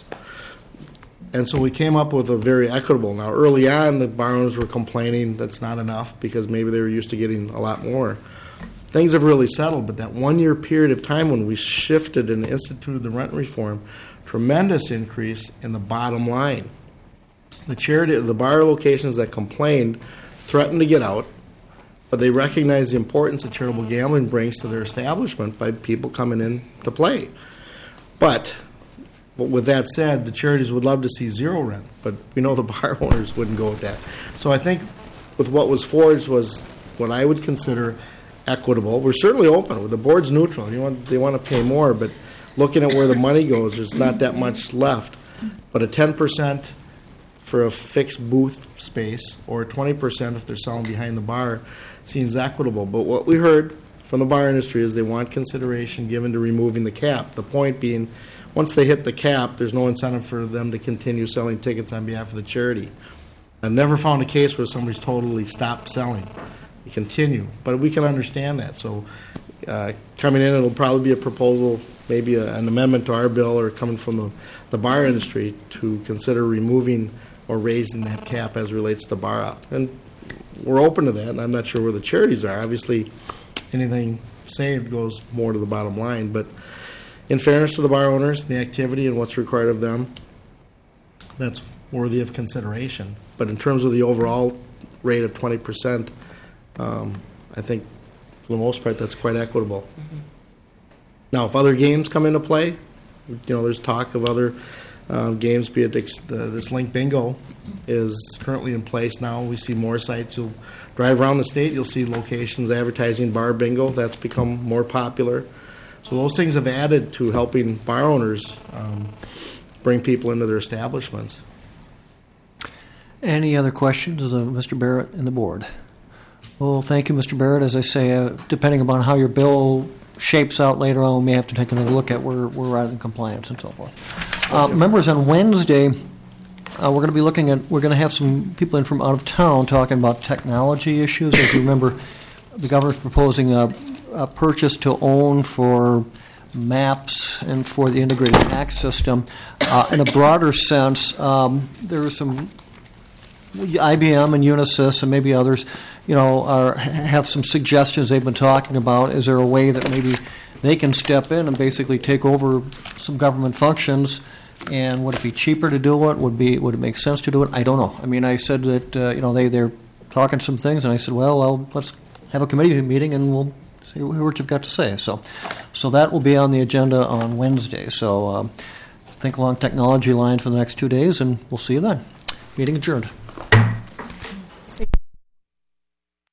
and so we came up with a very equitable. Now, early on, the bar owners were complaining that's not enough because maybe they were used to getting a lot more. Things have really settled, but that 1 year period of time when we shifted and instituted the rent reform, tremendous increase in the bottom line. The bar locations that complained threatened to get out, but they recognized the importance that charitable gambling brings to their establishment by people coming in to play. But with that said, the charities would love to see zero rent, but we know the bar owners wouldn't go with that. So I think with what was forged was what I would consider equitable. We're certainly open. The board's neutral. They want to pay more, but looking at where the money goes, there's not that much left. But a 10% for a fixed booth space, or 20% if they're selling behind the bar, seems equitable. But what we heard from the bar industry is they want consideration given to removing the cap. The point being, once they hit the cap, there's no incentive for them to continue selling tickets on behalf of the charity. I've never found a case where somebody's totally stopped selling. They continue, but we can understand that. So coming in, it'll probably be a proposal, maybe an amendment to our bill, or coming from the bar industry to consider removing or raising that cap as relates to bar up. And we're open to that, and I'm not sure where the charities are. Obviously, anything saved goes more to the bottom line, but in fairness to the bar owners, the activity and what's required of them, that's worthy of consideration. But in terms of the overall rate of 20%, I think for the most part that's quite equitable. Mm-hmm. Now, if other games come into play, there's talk of other games, be it this Link Bingo is currently in place now. We see more sites. You'll drive around the state, you'll see locations advertising bar bingo. That's become more popular. So those things have added to helping bar owners bring people into their establishments. Any other questions of Mr. Barrett and the board? Well, thank you, Mr. Barrett. As I say, depending upon how your bill shapes out later on, we may have to take another look at where we're at in compliance and so forth. Members, on Wednesday, we're going to have some people in from out of town talking about technology issues. As you remember, the governor's proposing a purchase to own for maps and for the integrated tax system. In a broader sense, there are some IBM and Unisys and maybe others, have some suggestions they've been talking about. Is there a way that maybe they can step in and basically take over some government functions? And would it be cheaper to do it? Would it make sense to do it? I don't know. I mean, I said that they're talking some things, and I said, well, let's have a committee meeting and we'll see what you've got to say. So that will be on the agenda on Wednesday. So think along technology lines for the next 2 days, and we'll see you then. Meeting adjourned.